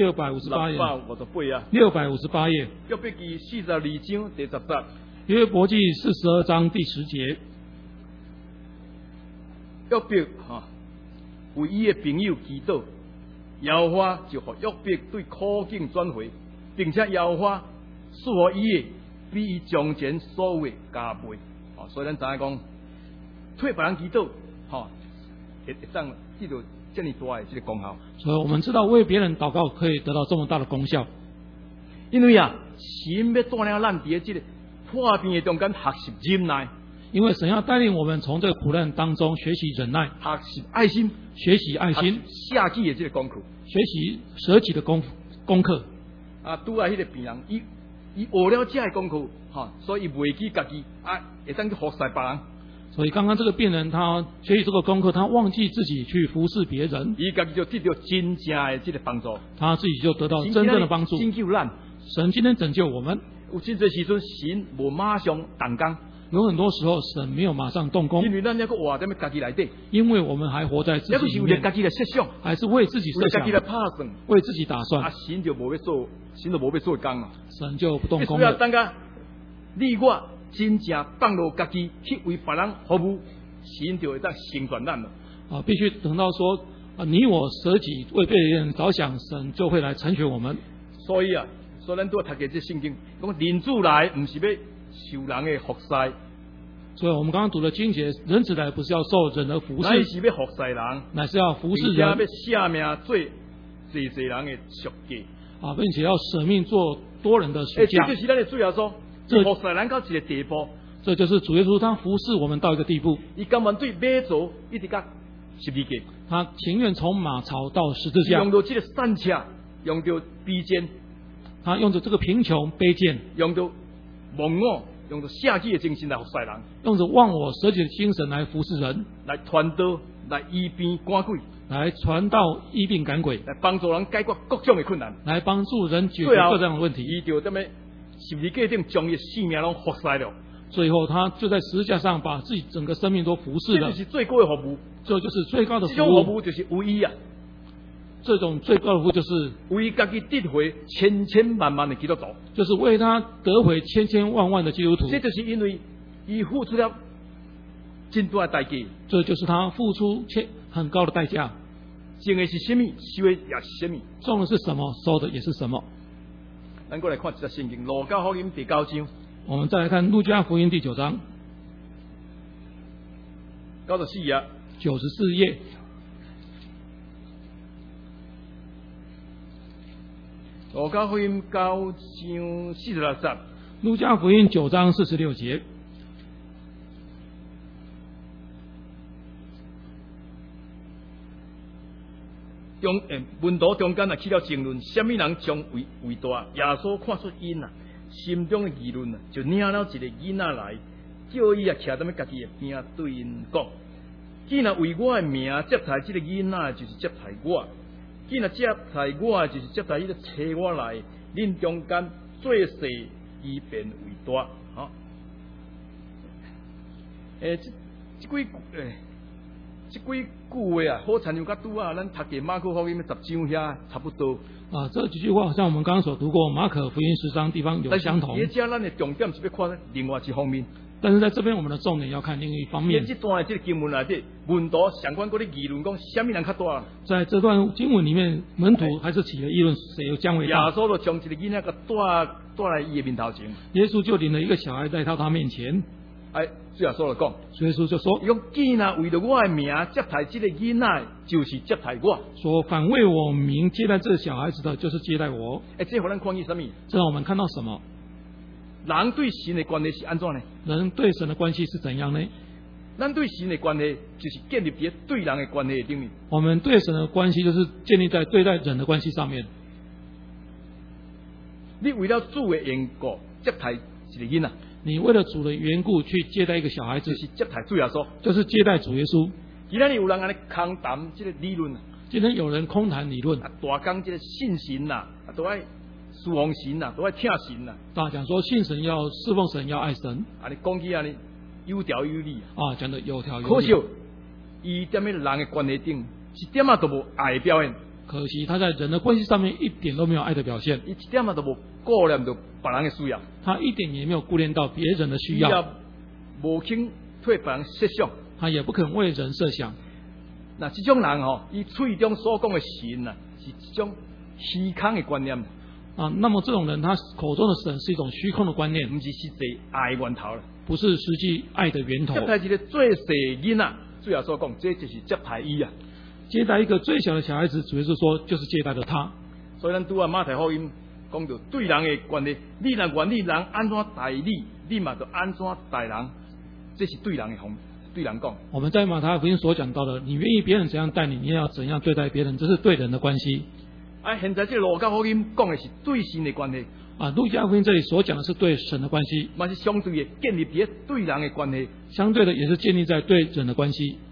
658页 ，658啊 ，658页。 约伯记42章第10节， 约伯记42章第10节， 约伯为伊的朋友祈祷。耶和华就让约伯对苦境转回，并且耶和华赐予伊的比伊从前所有的加倍。所以咱知影讲，替别人祈祷，会当得到这么大的这个功效。 所以我们知道为别人祷告可以得到这么大的功效， 因为神要带领咱伫这个破病的中间学习忍耐。 因为神要带领我们从这个苦难当中学习忍耐， 学习爱心， 学习爱心， 舍己的这个功课， 学习舍己的功课。 拄来迄个病人，伊学了这个功课，所以伊袂记家己会当去服侍别人。 所以刚刚这个病人他学习这个功课，他忘记自己去服侍别人， 伊家己就得到真正的这个帮助， 他自己就得到真正的帮助。 拯救咱， 神今天拯救我们， 有真侪时阵神无马上动工， 有很多时候神没有马上动工， 因为咱还佫活在家己内底， 因为我们还活在自己里面， 家己来设想， 还是为自己设想， 家己来拍算， 为自己打算。 神就无要做，神就无要做工嘛， 神就不动工了。 了。 等下你我真正放落家己去为别人服务，神就会当成全咱了。 必须等到说你我舍己为别人着想，神就会来成全我们。 所以咱都读嘅这圣经，讲人子来唔是要受人的服侍， 所以我们刚刚读的经节，人子来不是要受人的服侍， 乃是要服侍人， 乃是要服侍人， 要捨命做濟人的贖價并且要舍命做多人的贖價。 這就是咱的主耶穌，服侍人到一個地步， 这就是主耶稣他服侍我们到一个地步。 伊甘願對馬槽一直到十字架， 他情願從馬槽到十字架， 用到這個散車，用到卑賤， 他用着這個貧窮卑賤， 用到忘我，用到捨己的精神來服侍人， 用着忘我捨己的精神來服侍人， 來傳道，來醫病趕鬼， 來傳道醫病趕鬼， 來幫助人解決各種的困難， 來幫助人解決各種的問題。 伊就這麼十字架頂將伊性命攏服侍了。 最後，他就在十字架上把自己整個生命都服侍了。 這就是最高的服務， 這就是最高的服務。 這種服務就是為伊這種最高的服務就是為家己得回千千萬萬的基督徒， 就是為他得回千千萬萬的基督徒。 這就是因為伊付出了真大的代價， 這就是他付出很高的代價。 種的是什麼，收的也是什麼。 種的是什麼，收的也是什麼。 咱過來看一節聖經，路加福音第9章。 我們再來看路加福音第9章 94頁。 94頁。 路加福音9章46節。 路加福音9章46節。文道中間起了爭論，什麼人將為大？耶穌看出因心中的議論就領了一個囡仔來，叫伊徛在家己的邊對因講：既然為我的名接待這個囡仔，就是接待我；既然接待我，就是接待伊個找我來。恁中間最細，伊便為大。這幾句話好親像甲拄咱讀嘅馬可福音10章遐差不多。 這幾句話好像我們剛剛所讀過馬可福音10章地方有相同。 但是咱的重點是要看另外一方面。 但是在這邊我們的重點要看另一方面。 這段這個經文內底，門徒相關嗰啲議論講，什麼人較大？ 在這段經文裡面，門徒還是起了議論，誰又將為大？ 耶穌就將一個囡仔個帶來伊嘅面頭前。 耶穌就領了一個小孩帶到他面前。 主耶穌就講， 主耶穌就說： 用既然為了我的名接待這個囡仔，就是接待我。 說凡為我名接待這個小孩子的，就是接待我。 這讓咱看見什麼？ 這讓我們看到什麼？ 人對神的關係是安怎呢？ 人對神的關係是怎樣呢？ 咱對神的關係就是建立在對人的關係頂面。 我們對神的關係就是建立在對待人的關係上面。 你為了主的緣故接待一個囡仔。 你為了主的緣故去接待一個小孩子， 就是接待主耶穌， 就是接待主耶穌。 今天有人安尼空談這個理論， 今天有人空談理論， 大講這個信神啦，都愛侍奉神啦，都愛聽神啦。 大講說信神要侍奉神要愛神， 你講起安尼有條有理講得有條有理。 可惜伊在咩人嘅關係頂，一點啊都無愛表現。 可惜他在人的關係上面一點都沒有愛的表現， 一點啊都無顧念到別人嘅需要， 他一點也沒有顧念到別人的需要， 也無肯替別人設想， 他也不肯為人設想。 那這種人伊嘴中所講嘅神是一種虛空嘅觀念。 那麼這種人，他口中的神是一種虛空的觀念， 唔是實際愛源頭啦， 不是實際愛的源頭。 接待一個最細囡仔，主耶穌講，這就是接待伊啊。 接待一個最小的小孩子，主耶穌說就是接待了他。 所以咱拄啊馬太福音講到對人嘅關係，你若願意人安怎待你，你嘛就安怎待人，這是對人嘅方對人講。 我們在馬太福音所講到的，你願意別人怎樣待你，你也要怎樣對待別人，這是對人的關係。 現在這個路加福音講的是對神的關係。 路加福音这里所讲的是对神的关系， 嘛是相对的建立伫对人的关系。 相对的也是建立在对人的关系。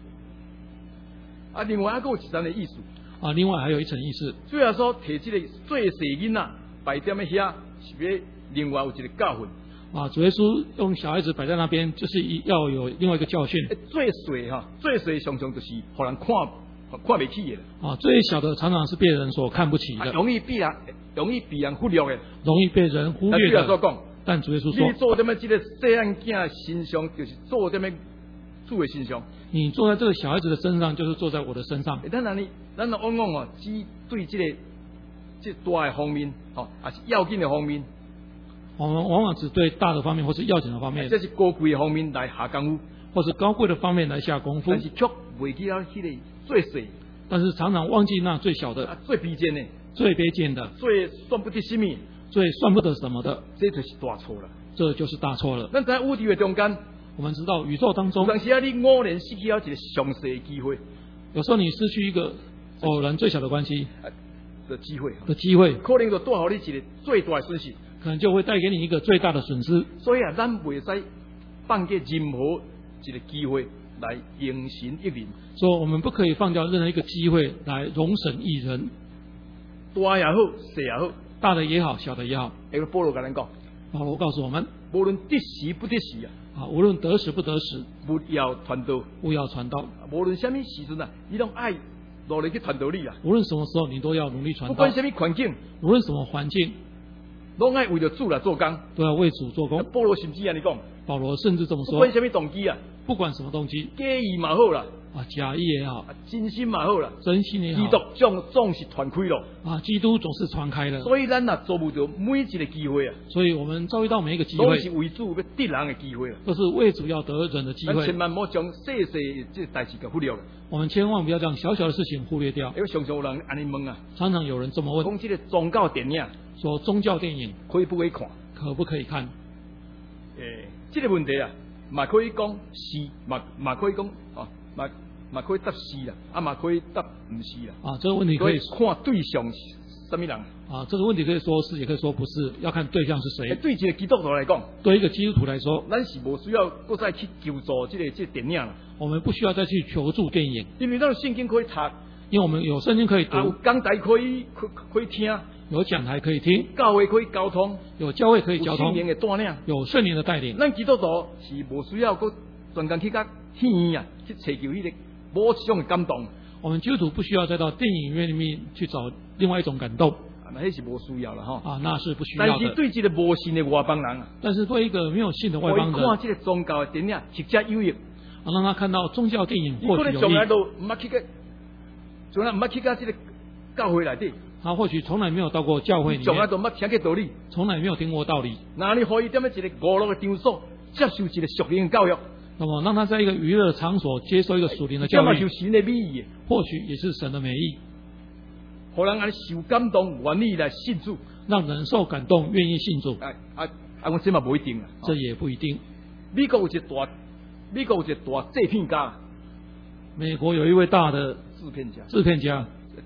另外还有一层的意思。 另外还有一层意思。 最后说提这个最细囡仔摆在那遐，是要另外有一个教训。 主耶稣用小孩子摆在那边，就是要有另外一个教训。 最细最细常常就是让人看不起的。 最小的常常是被人所看不起的， 容易被人忽略的， 容易被人忽略的。但主耶稣说， 你做这么这个细汉囝身上，就是做这么主的身上。 你坐在这个小孩子的身上，就是坐在我的身上。 咱往往只对这大的方面，还是要紧的方面。 我们往往只对大的方面或是要紧的方面， 这是高贵的方面来下功夫， 或是高贵的方面来下功夫。 但是却忘记了那个最细， 但是常常忘记那最小的、 最卑贱的、 最卑贱的、 最算不得什么、 最算不得什么的， 这就是大错了。 这就是大错了。 咱在宇宙的中间， 我们知道宇宙当中， 有时你偶然失去了一个上细的机会， 有时候你失去一个偶然最小的关系的机会，可能就带给你一个最大的损失。 可能就会带给你一个最大的损失。 所以咱袂使放过任何一个机会来迎神一人。 所以我们不可以放掉任何一个机会来容神一人， 大也好，小也好， 大的也好，小的也好。 保罗跟咱讲， 保罗告诉我们， 无论得时不得时无论得时不得时， 不要传道， 不要传道。 无论什么时阵你都爱努力去传道理无论什么时候，你都要努力传道。 不管什么环境， 无论什么环境。 拢爱为了主来做工， 都要为主做工。 保罗甚至安尼讲， 保罗甚至这么说， 不管什么动机不管什么动机， 假意嘛好啦， 假意也好， 真心嘛好啦， 真心也好， 基督总是传开了基督总是传开了。 所以咱抓不到每一个机会所以我们遭遇到每一个机会， 都是为主要得人的机会都是为主要得人的机会。 咱千万莫将细细这代志给忽略了。 我们千万不要将小小的事情忽略掉。 因为常常有人安尼问常常有人这么问， 讲这个宗教电影， 说宗教电影可以不可以看？ 可不可以看？ 这个问题嘛可以讲是，嘛可以讲嘛可以答是啦，嘛可以答不是啦。 这个问题可以看对象是什么人这个问题可以说是，也可以说不是，要看对象是谁。 对一个基督徒来讲， 对一个基督徒来说， 咱是无需要再去求助这个电影了。 我们不需要再去求助电影， 因为咱有圣经可以读， 因为我们有圣经可以读， 有讲台可以听， 有讲台可以听， 教会可以交通， 有教会可以交通， 有圣灵的带领， 有圣灵的带领。 咱基督徒是无需要个专工去到天去追求迄个某一种的感动。 我们基督徒不需要再到电影院里面去找另外一种感动。 那是无需要了那是不需要的。 但是对这个无信的外邦人但是对一个没有信的外邦人， 看这个宗教的电影实在有益， 让他看到宗教电影或许有益。 从来都唔捌去个，从来唔捌去到这个教会内底。 他或许从来没有到过教会里面， 从来都冇听过道理， 从来没有听过道理。 那你可以点样一个娱乐的场所接受一个属灵的教育？ 那么让他在一个娱乐场所接受一个属灵的教育， 就神的美意， 或许也是神的美意。 让人安受感动，愿意来信主， 让人受感动，愿意信主。 我这嘛不一定啦， 这也不一定。 美国有一个大制片家， 美国有一位大的制片家，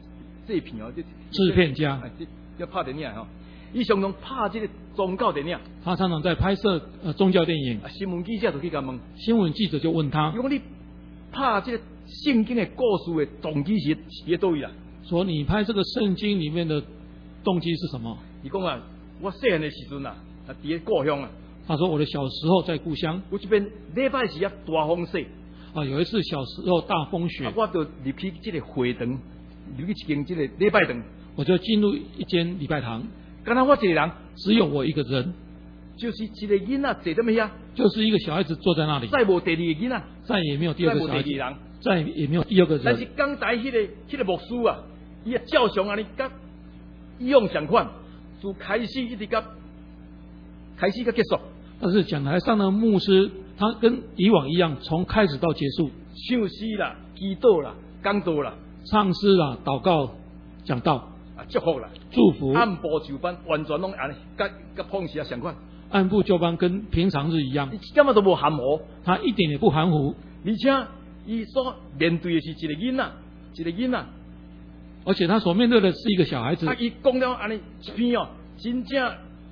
要拍电影伊常常拍这个宗教电影。 他常常在拍摄宗教电影。 新闻记者就去甲问， 新闻记者就问他， 如果你拍这个圣经的故事的动机是伫倒位啦？ 说你拍这个圣经里面的动机是什么？ 你讲我细汉的时阵伫咧故乡他说我的小时候在故乡， 有一边礼拜时大风雪有一次小时候大风雪， 我就入去这个会堂，入去一间这个礼拜堂， 我就进入一间礼拜堂， 刚才我一个人， 只有我一个人， 就是一个囡仔坐在那遐， 就是一个小孩子坐在那里， 再无第二个囡仔， 再也没有第二个小孩子，再也没有第二个人。 但是刚才迄个牧师伊照常安尼甲以往相款，从开始一直到结束。 但是讲台上的牧师，他跟以往一样，从开始到结束， 唱诗啦、祈祷啦、讲道啦、 唱诗啦、祷告、讲道、 祝福啦、 祝福， 按部就班，完全拢安尼，甲平时相款， 按部就班，跟平常日一样， 一点都无含糊， 他一点也不含糊， 而且伊所面对的是一个囡仔，而且他所面对的是一个小孩子。 伊讲了安尼一篇真正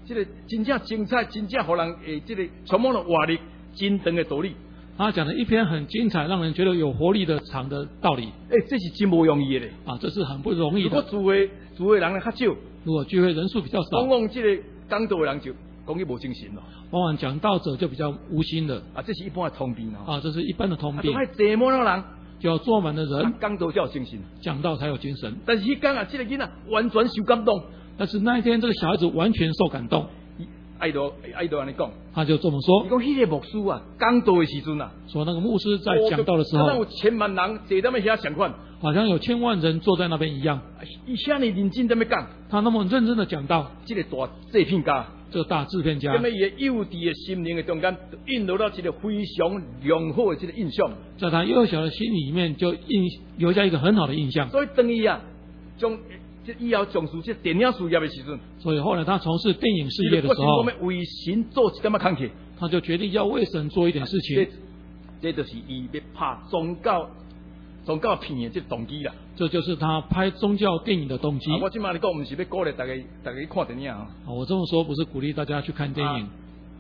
这个真正精彩，真正互人这个充满了活力、真长的道理。 他讲了一篇很精彩，让人觉得有活力的长的道理。 这是真不容易的嘞。 这是很不容易的。 如果聚会人较少， 如果聚会人数比较少， 往往这个讲道的人就讲伊无精神了。 往往讲道者就比较无心的。 这是一般的通病这是一般的通病。 坐满了人， 就要坐满的人， 讲道才有精神， 讲道才有精神。 但是迄天这个囡仔完全受感动。 但是那一天，这个小孩子完全受感动。 爱到安尼讲， 他就这么说。 伊讲迄个牧师讲道的时阵说那个牧师在讲道的时候， 好像有千万人坐在那遐相款， 好像有千万人坐在那边一样。 伊遐尼认真在那讲， 他那么认真的讲道， 这个大制片家， 这个大制片家， 那么伊的幼稚的心灵的中间，印落到一个非常良好的这个印象， 在他幼小的心里面就留下一个很好的印象。 所以等于将这以后从事这电影事业的时阵， 所以后来他从事电影事业的时候， 我们为神做一点工课， 他就决定要为神做一点事情。 这就是伊要拍宗教片的这动机啦。 这就是他拍宗教电影的动机。 我今嘛你讲，不是要鼓励大家看电影我这么说不是鼓励大家去看电影。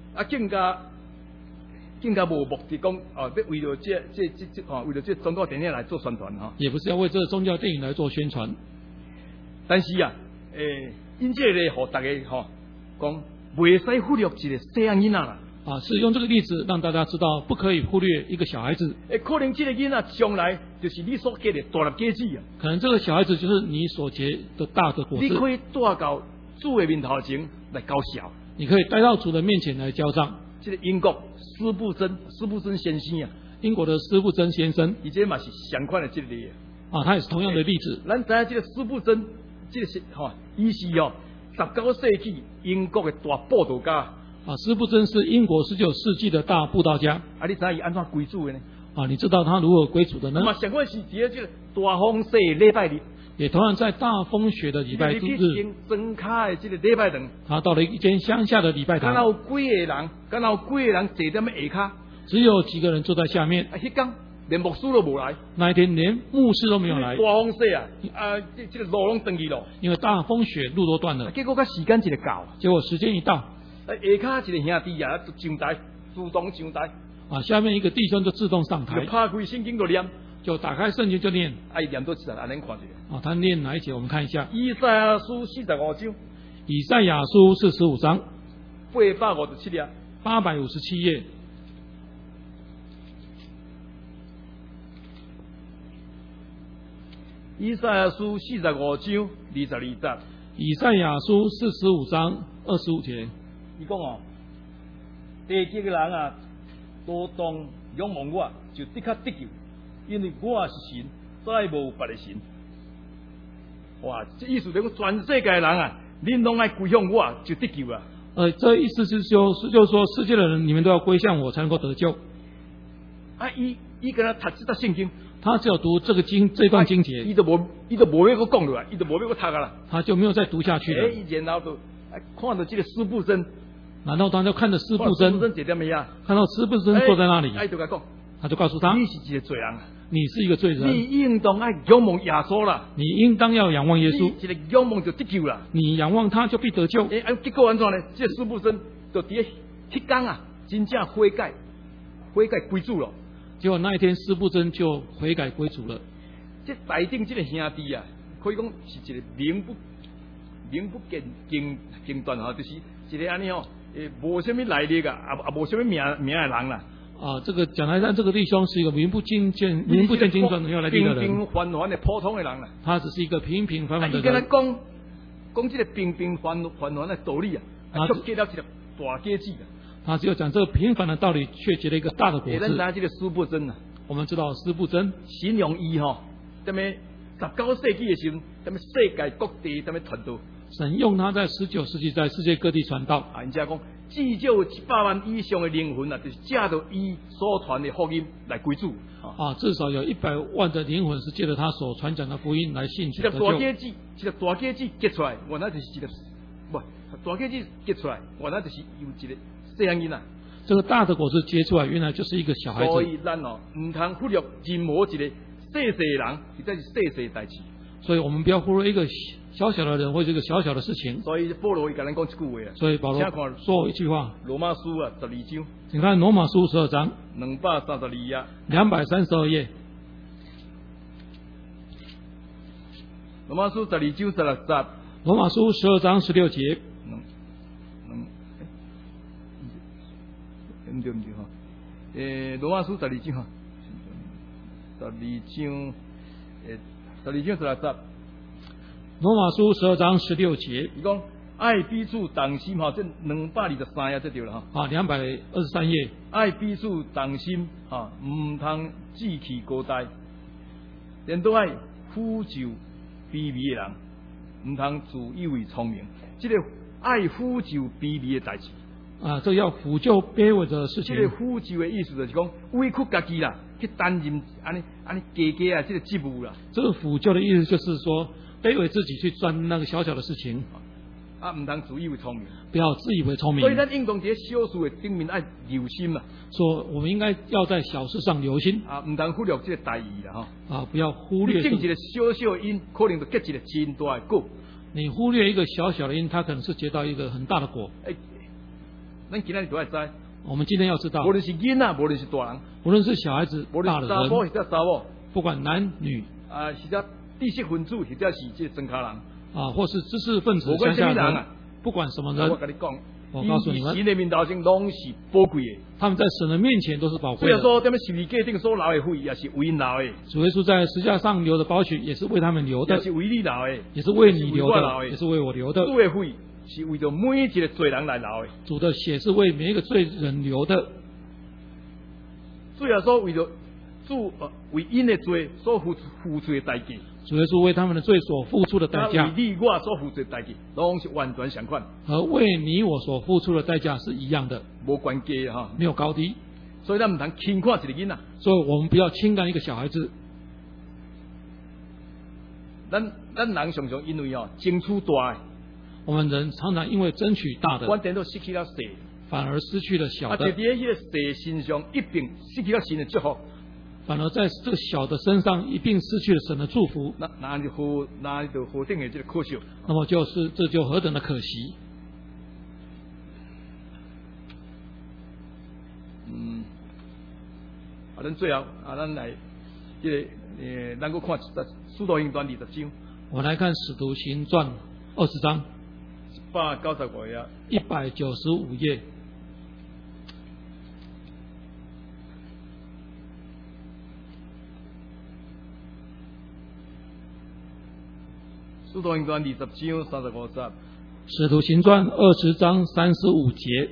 更加无目的讲要为了为了这宗教电影来做宣传也不是要为这宗教电影来做宣传。 但是因这个互大家讲，袂使忽略一个细仔囡仔啦。 是用这个例子让大家知道，不可以忽略一个小孩子。 可能这个囡仔将来就是你所结的大粒果子可能这个小孩子就是你所结的大的果子。 你可以带到主的面头前来交笑。 你可以带到主的面前来交账。 这个英国施布真先生英国的施布真先生， 伊这嘛是相款的这个例他也是同样的例子。 咱知影这个施布真，这个是伊是19世纪英国的大布道家。 施布真是英国19世纪的大布道家。 你知伊安怎归主的呢？ 你知道他如何归主的呢？ 相款是伫这个大风雪礼拜日， 也同样在大风雪的礼拜日， 真卡的这个礼拜堂， 他到了一间乡下的礼拜堂。 敢有几个人坐在那下骹， 只有几个人坐在下面。 迄天连牧师都无来， 那一天连牧师都没有来。 大风雪这个路拢断去了， 因为大风雪路都断了。 结果时间一个到， 结果时间一到， 下骹一个兄弟就上台，自动上台。 下面一个弟兄就自动上台， 就拍开圣经就念， 就打开圣经就念。 念多次啊，咱看一下。 他念哪一节？我们看一下。 以赛亚书45章。 以赛亚书45章 857页。 857页。 以赛亚书45章22节。 以赛亚书45章25节。 伊讲地极的人都当仰望我，就的确得救，因为我是神，再无别的神。哇，这意思就是全世界的人恁拢爱归向我，就得救了。 这意思就是说，世界的人你们都要归向我，才能够得救。 伊跟他读这段圣经， 他只有读这段经节， 伊都无要搁讲落来，伊都无要搁读啦， 他就没有再读下去了。 然后就看到这个施布真。 然后他就看着施布真，看到施布真坐在那里，他就告诉他：“ 你是一个罪人， 你是一个罪人， 你应当爱仰望耶稣啦， 你应当要仰望耶稣， 一个仰望就得救啦， 你仰望他就必得救。” 结果安怎呢？这施布真就伫迄天真正悔改归主了。 结果那一天施布真就悔改归主了。 这台顶这个兄弟可以讲是一个名不经传就是一个安尼无什么来历无什么名的人啦。 这个讲来看，这个弟兄是一个名不见经传的要来历的人， 平平凡凡的普通的人啦。 他只是一个平平凡凡的人。 伊跟他讲这个平平凡凡的道理却结了一个大果子。 他只有讲这个平凡的道理，却结了一个大的果子。 咱知这个施布真我们知道施布真形容伊在咩19世纪的时候，在咩世界各地在咩传道。 神用他在19世纪在世界各地传道。 人家讲至少100万以上的灵魂就是借着伊所传的福音来归主。 至少有100万的灵魂是借着他所传讲的福音来信主得救。 这个大果子结出来，原来就是一个大果子结出来，原来就是有一个细仔囡仔。 这个大的果子结出来，原来就是一个小孩子。 所以咱唔通忽略任何一个细的人，或者是细的代志。 所以我们不要忽略一个小小的人或这个小小的事情。 所以保罗伊甲咱讲一句话啊。 所以保罗说一句话。 罗马书啊12章。 请看罗马书12章 232页。 232页。 罗马书12章16节。 罗马书12章16节。 唔对哈。罗马书12章哈。12章16节。 罗马书12章16节。 伊讲爱彼此同心哈，这223页这对了哈。 223页。 爱彼此同心哈，唔通志气高大，连都爱抚救卑微的人，唔通自以为聪明。这个爱抚救卑微的代志这要抚救卑微的事情。 这个抚救的意思就是讲委屈家己啦，去担任安尼家家啊这个职务啦。 这个抚救的意思就是说，卑微自己去钻那个小小的事情。 唔通自以为聪明， 不要自以为聪明。 所以咱应当在小事的顶面爱留心啦。 说我们应该要在小事上留心唔通忽略这个大义啦不要忽略。 你种一个小小的因，可能就结一个真大的果。 你忽略一个小小的因，它可能是结到一个很大的果。 咱今天都要知。 我们今天要知道， 无论是囡仔，无论是大人， 无论是小孩子、大的人， 或者查某， 不管男女是只知识分子，或者是这真卡人或是知识分子、乡下人，不管什么人， 我跟你讲， 我告诉你们， 神的面头前拢是宝贵的， 他们在神的面前都是宝贵的。 所以说，他们十字架顶所流的血，也是为因流的。 主耶稣在十字架上流的宝血，也是为他们流的， 也是为你流的， 也是为你流的，也是为我流的。 主的血是为着每一个罪人来流的， 主的血是为每一个罪人流的。 主耶稣为着为因的罪所付出的代价。 主耶稣为他们的罪所付出的代价， 为你我所付出的代价，拢是完全相款。 和为你我所付出的代价是一样的， 无关系哈， 没有高低。 所以咱唔通轻看一个囡仔， 所以我们不要轻看一个小孩子。 咱人常常因为争取大的， 我们人常常因为争取大的， 反正都失去了小， 反而失去了小的。 在迄个小身上一并失去了神的祝福。 反而在这个小的身上一并失去了神的祝福， 那就何等的这个可惜。 那么这就何等的可惜。 咱最后咱来这个咱搁看使徒行传20章。 我来看使徒行传20章 195页。 195页。 使徒行传20章35节。 使徒行传20章35节。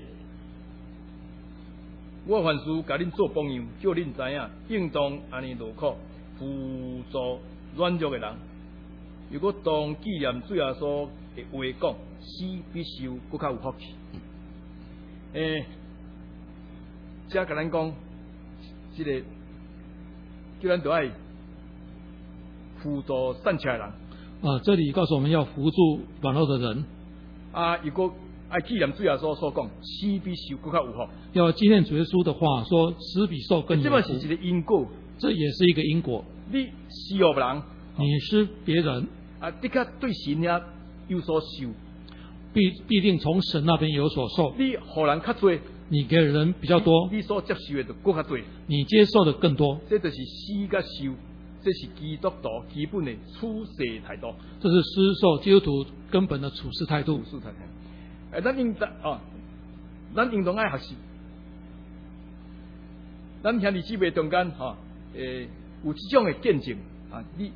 我凡事甲恁做榜样，叫恁知影，应当安尼劳苦，辅助软弱的人。如果当纪念主耶稣的话讲，死比受搁较有福气。这甲咱讲，这个叫咱都爱辅助善良的人。 这里告诉我们要扶助软弱的人。 如果爱纪念主耶稣所讲，死比受搁较有福。 要纪念主耶稣的话，说死比受更有福。 这是一个因果， 这也是一个因果。 你施予人， 你施别人， 的确对神也有所受， 必定从神那边有所受。 你予人较多， 你给人比较多， 你所接受的就搁较多， 你接受的更多。 这就是施甲受。这是基督徒基本的处事态度， 这是施受基督徒根本的处事态度。 咱应当爱学习，咱兄弟姊妹中间有这种的见证你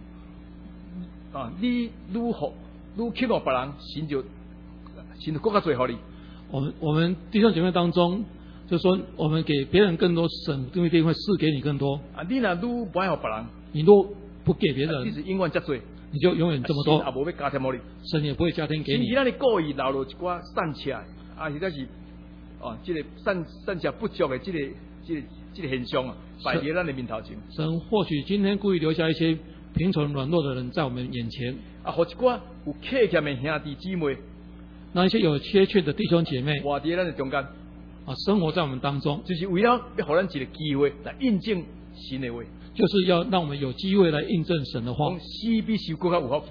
愈好愈给予别人，神就更加最好你。 我们弟兄姐妹当中，就说我们给别人更多，神一定会赐给你更多。 你若愈不爱予别人。你若不给别人， 你是永远这多， 你就永远这么多， 神也无要加添给你， 神也不会加添给你。 你那里故意留落一寡善车，或者是这个善车不足的这个现象摆在咱的面头前。 神或许今天故意留下一些贫穷软弱的人在我们眼前， 或一寡有缺欠的兄弟姊妹， 那一些有缺缺的弟兄姐妹， 活在咱的中间， 生活在我们当中， 就是为了要给咱一个机会来印证神的话。 就是要让我们有机会来印证神的话。 死比受更加有福气。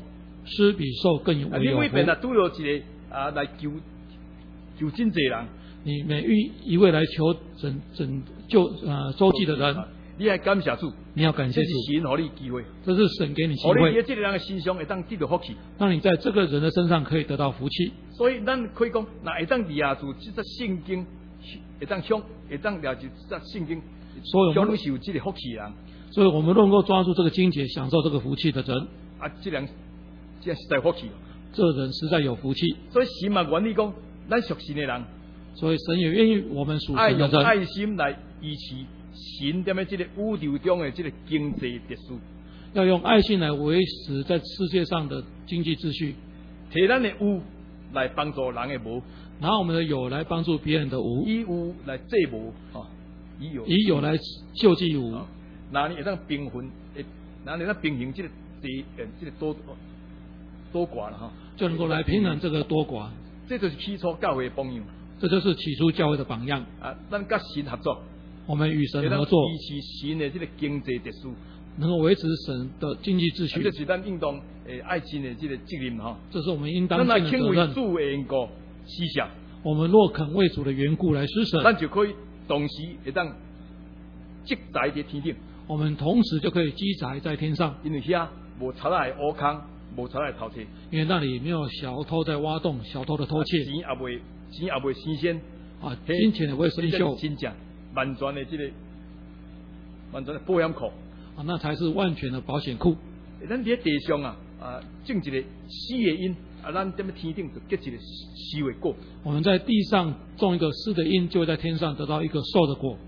施比受更有你每遍福。 拄到一个来求真济人， 你每遇一位来求拯救周济的人， 你还感谢主， 你要感谢这是主， 神给你机会， 这是神给你机让你会， 在这个人的身上会当得到福气。 让你在这个人的身上可以得到福气。 所以咱可以讲，那会当抓住这则圣经，会当抓住这则圣经，享受这个福气的人。 所以我们能够抓住这个经节，享受这个福气的人， 这人实在福气， 这人实在有福气。 所以神嘛愿意讲，咱属神的人， 所以神也愿意我们属神的用人爱心来维持神在这个宇宙中的这个经济秩序， 要用爱心来维持在世界上的经济秩序， 替咱的有来帮助人的无， 拿我们的有来帮助别人的无， 以有来济无， 以有来救济无。 那你会当平衡，那你当平衡这个这个多寡了哈， 就能够来平衡这个多寡。 这就是起初教会的榜样， 这就是起初教会的榜样。 咱跟神合作， 我们与神合作， 维持神的这个经济秩序， 能够维持神的经济秩序。 这是咱应当爱心的这个责任哈。 这是我们应当尽的责任。 咱来肯为主的缘故施舍， 我们若肯为主的缘故来施舍， 咱就可以同时会当积财在天顶。 我们同时就可以积财在天上， 因为遐无贼来挖坑，无贼来偷窃， 因为那里没有小偷在挖洞，小偷的偷窃， 钱也未新鲜， 金钱也不会生锈， 真正完全的保险库， 那才是万全的保险库。 咱伫地上种一个死的因，咱踮天顶就结一个收的果。 我们在地上种一个施的因，就会在天上得到一个受的果。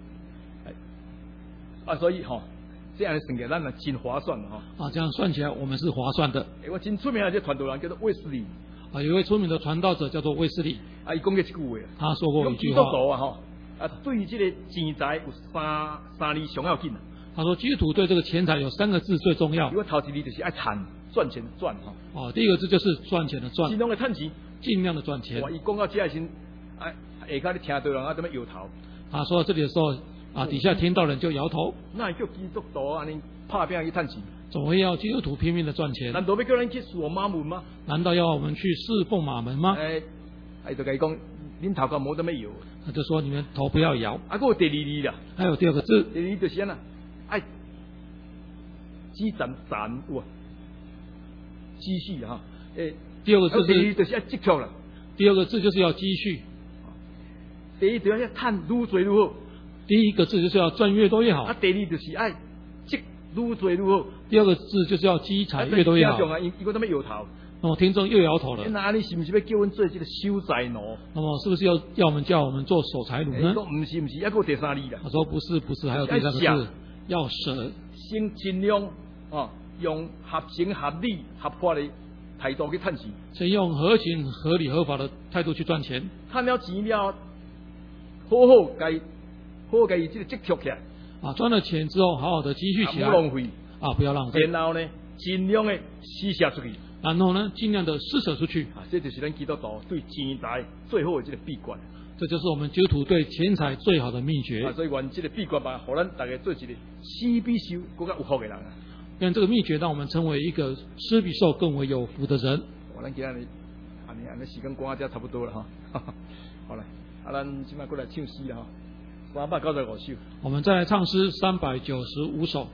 所以这样的算起来，咱真划算嘛这样算起来，我们是划算的。 我真出名的这传道人叫做卫斯理， 有一位出名的传道者叫做卫斯理， 伊讲过一句话， 他说过一句话， 对这个钱财有三字上要紧。 他说基督徒对这个钱财有3个字最重要。 如果头一字就是爱赚钱的赚第一个字就是赚钱的赚， 尽量的赚钱， 尽量的赚钱。 伊讲到这时，下骹你听到人踮摇头。 他说到这里的时候。底下听到人就摇头。 那叫基督徒安尼拍拼去赚钱？ 怎么会要基督徒拼命的赚钱？ 难道要叫人去侍马门吗？ 难道要我们去侍奉马门吗？ 就跟伊讲，恁头壳无得咩摇。 他就说你们头不要摇。 还有第2字啦。 还有第2个字。 第2就是安那，爱积攒有积蓄哈。 第2个字第2就是要积蓄啦。 第2个字就是要积蓄。 第1就是要赚愈多愈好。 第1个字就是要赚越多越好。 第2就是爱积愈多愈好。 第2个字就是要积财越多越好。 伊个那么摇头。 那么听众又摇头了。 那你是不是要叫我们做这个守财奴？ 那么是不是叫我们做守财奴呢？ 不是，还有第3字啦。 他说不是，还有第3个字，要舍。 先尽量用合情合理合法的态度去赚钱。 先用合情合理合法的态度去赚钱。 赚了钱了，好给伊这个积蓄起来。 赚了钱之后，好好的积蓄起来。 不浪费。 不要浪费。 然后呢，尽量的施舍出去。 然后呢，尽量的施舍出去。 这就是咱基督徒对钱财最好的这个秘诀。 这就是我们基督徒对钱财最好的秘诀。 所以愿这个秘诀吧，让咱大家做一个施比受更加有福的人。 让这个秘诀让我们成为一个施比受更为有福的人。 咱今日安尼时间讲到这差不多了哈。好了，咱现在过来唱诗了哈。395首。 我们再来唱诗395首。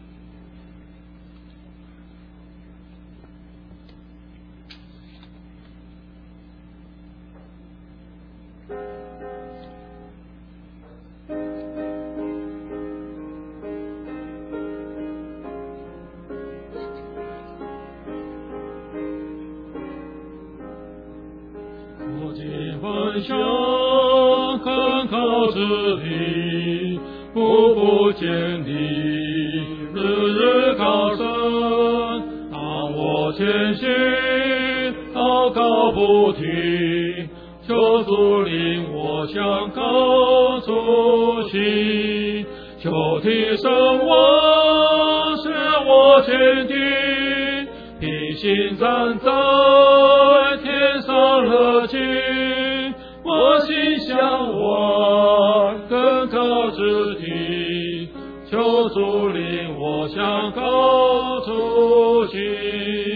我今分享恳靠之力，步步坚定，日日高升。当我前行，祷告不停，求主领我向高处行，求提升我，使我前进，披星站在天上乐境，我心向往，更高之地，求主领我向高处行，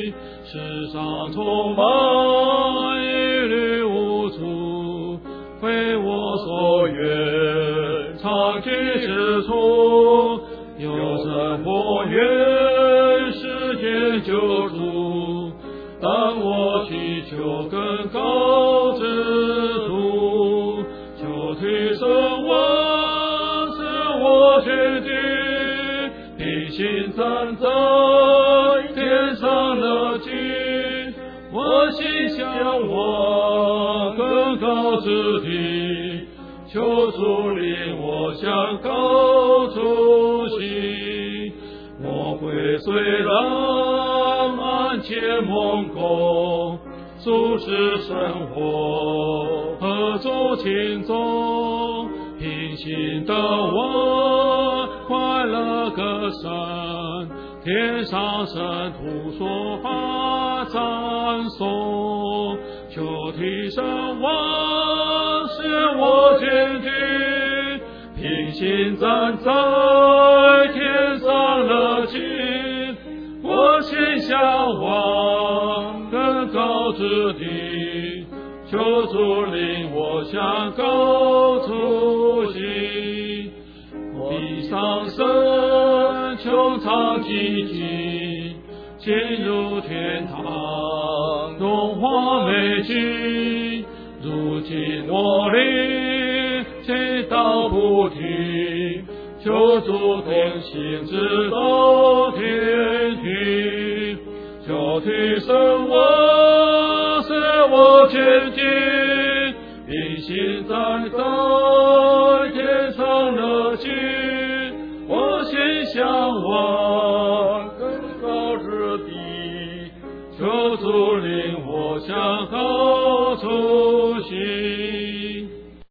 世上充满一律无处，非我所愿，常居之处，有神不愿世界救主，当我祈求更高之处，求提升我，使我决定平行站在天上的境，我心向往更高之地，求主领我向高处行。我会虽然鞍前蒙公，俗世生活何足轻重，平行的我快乐歌声，天上圣徒说话赞颂，求提升我，使我坚定，平行站在天上的境，我心向往更高之地，求主领我向高处行。闭上身，穹苍寂静，进入天堂，荣华美景。如今我灵祈祷不停，求主同行直到天庭，求提升我，使我前进，平行站在天上的境，我心向往更高之地，求主领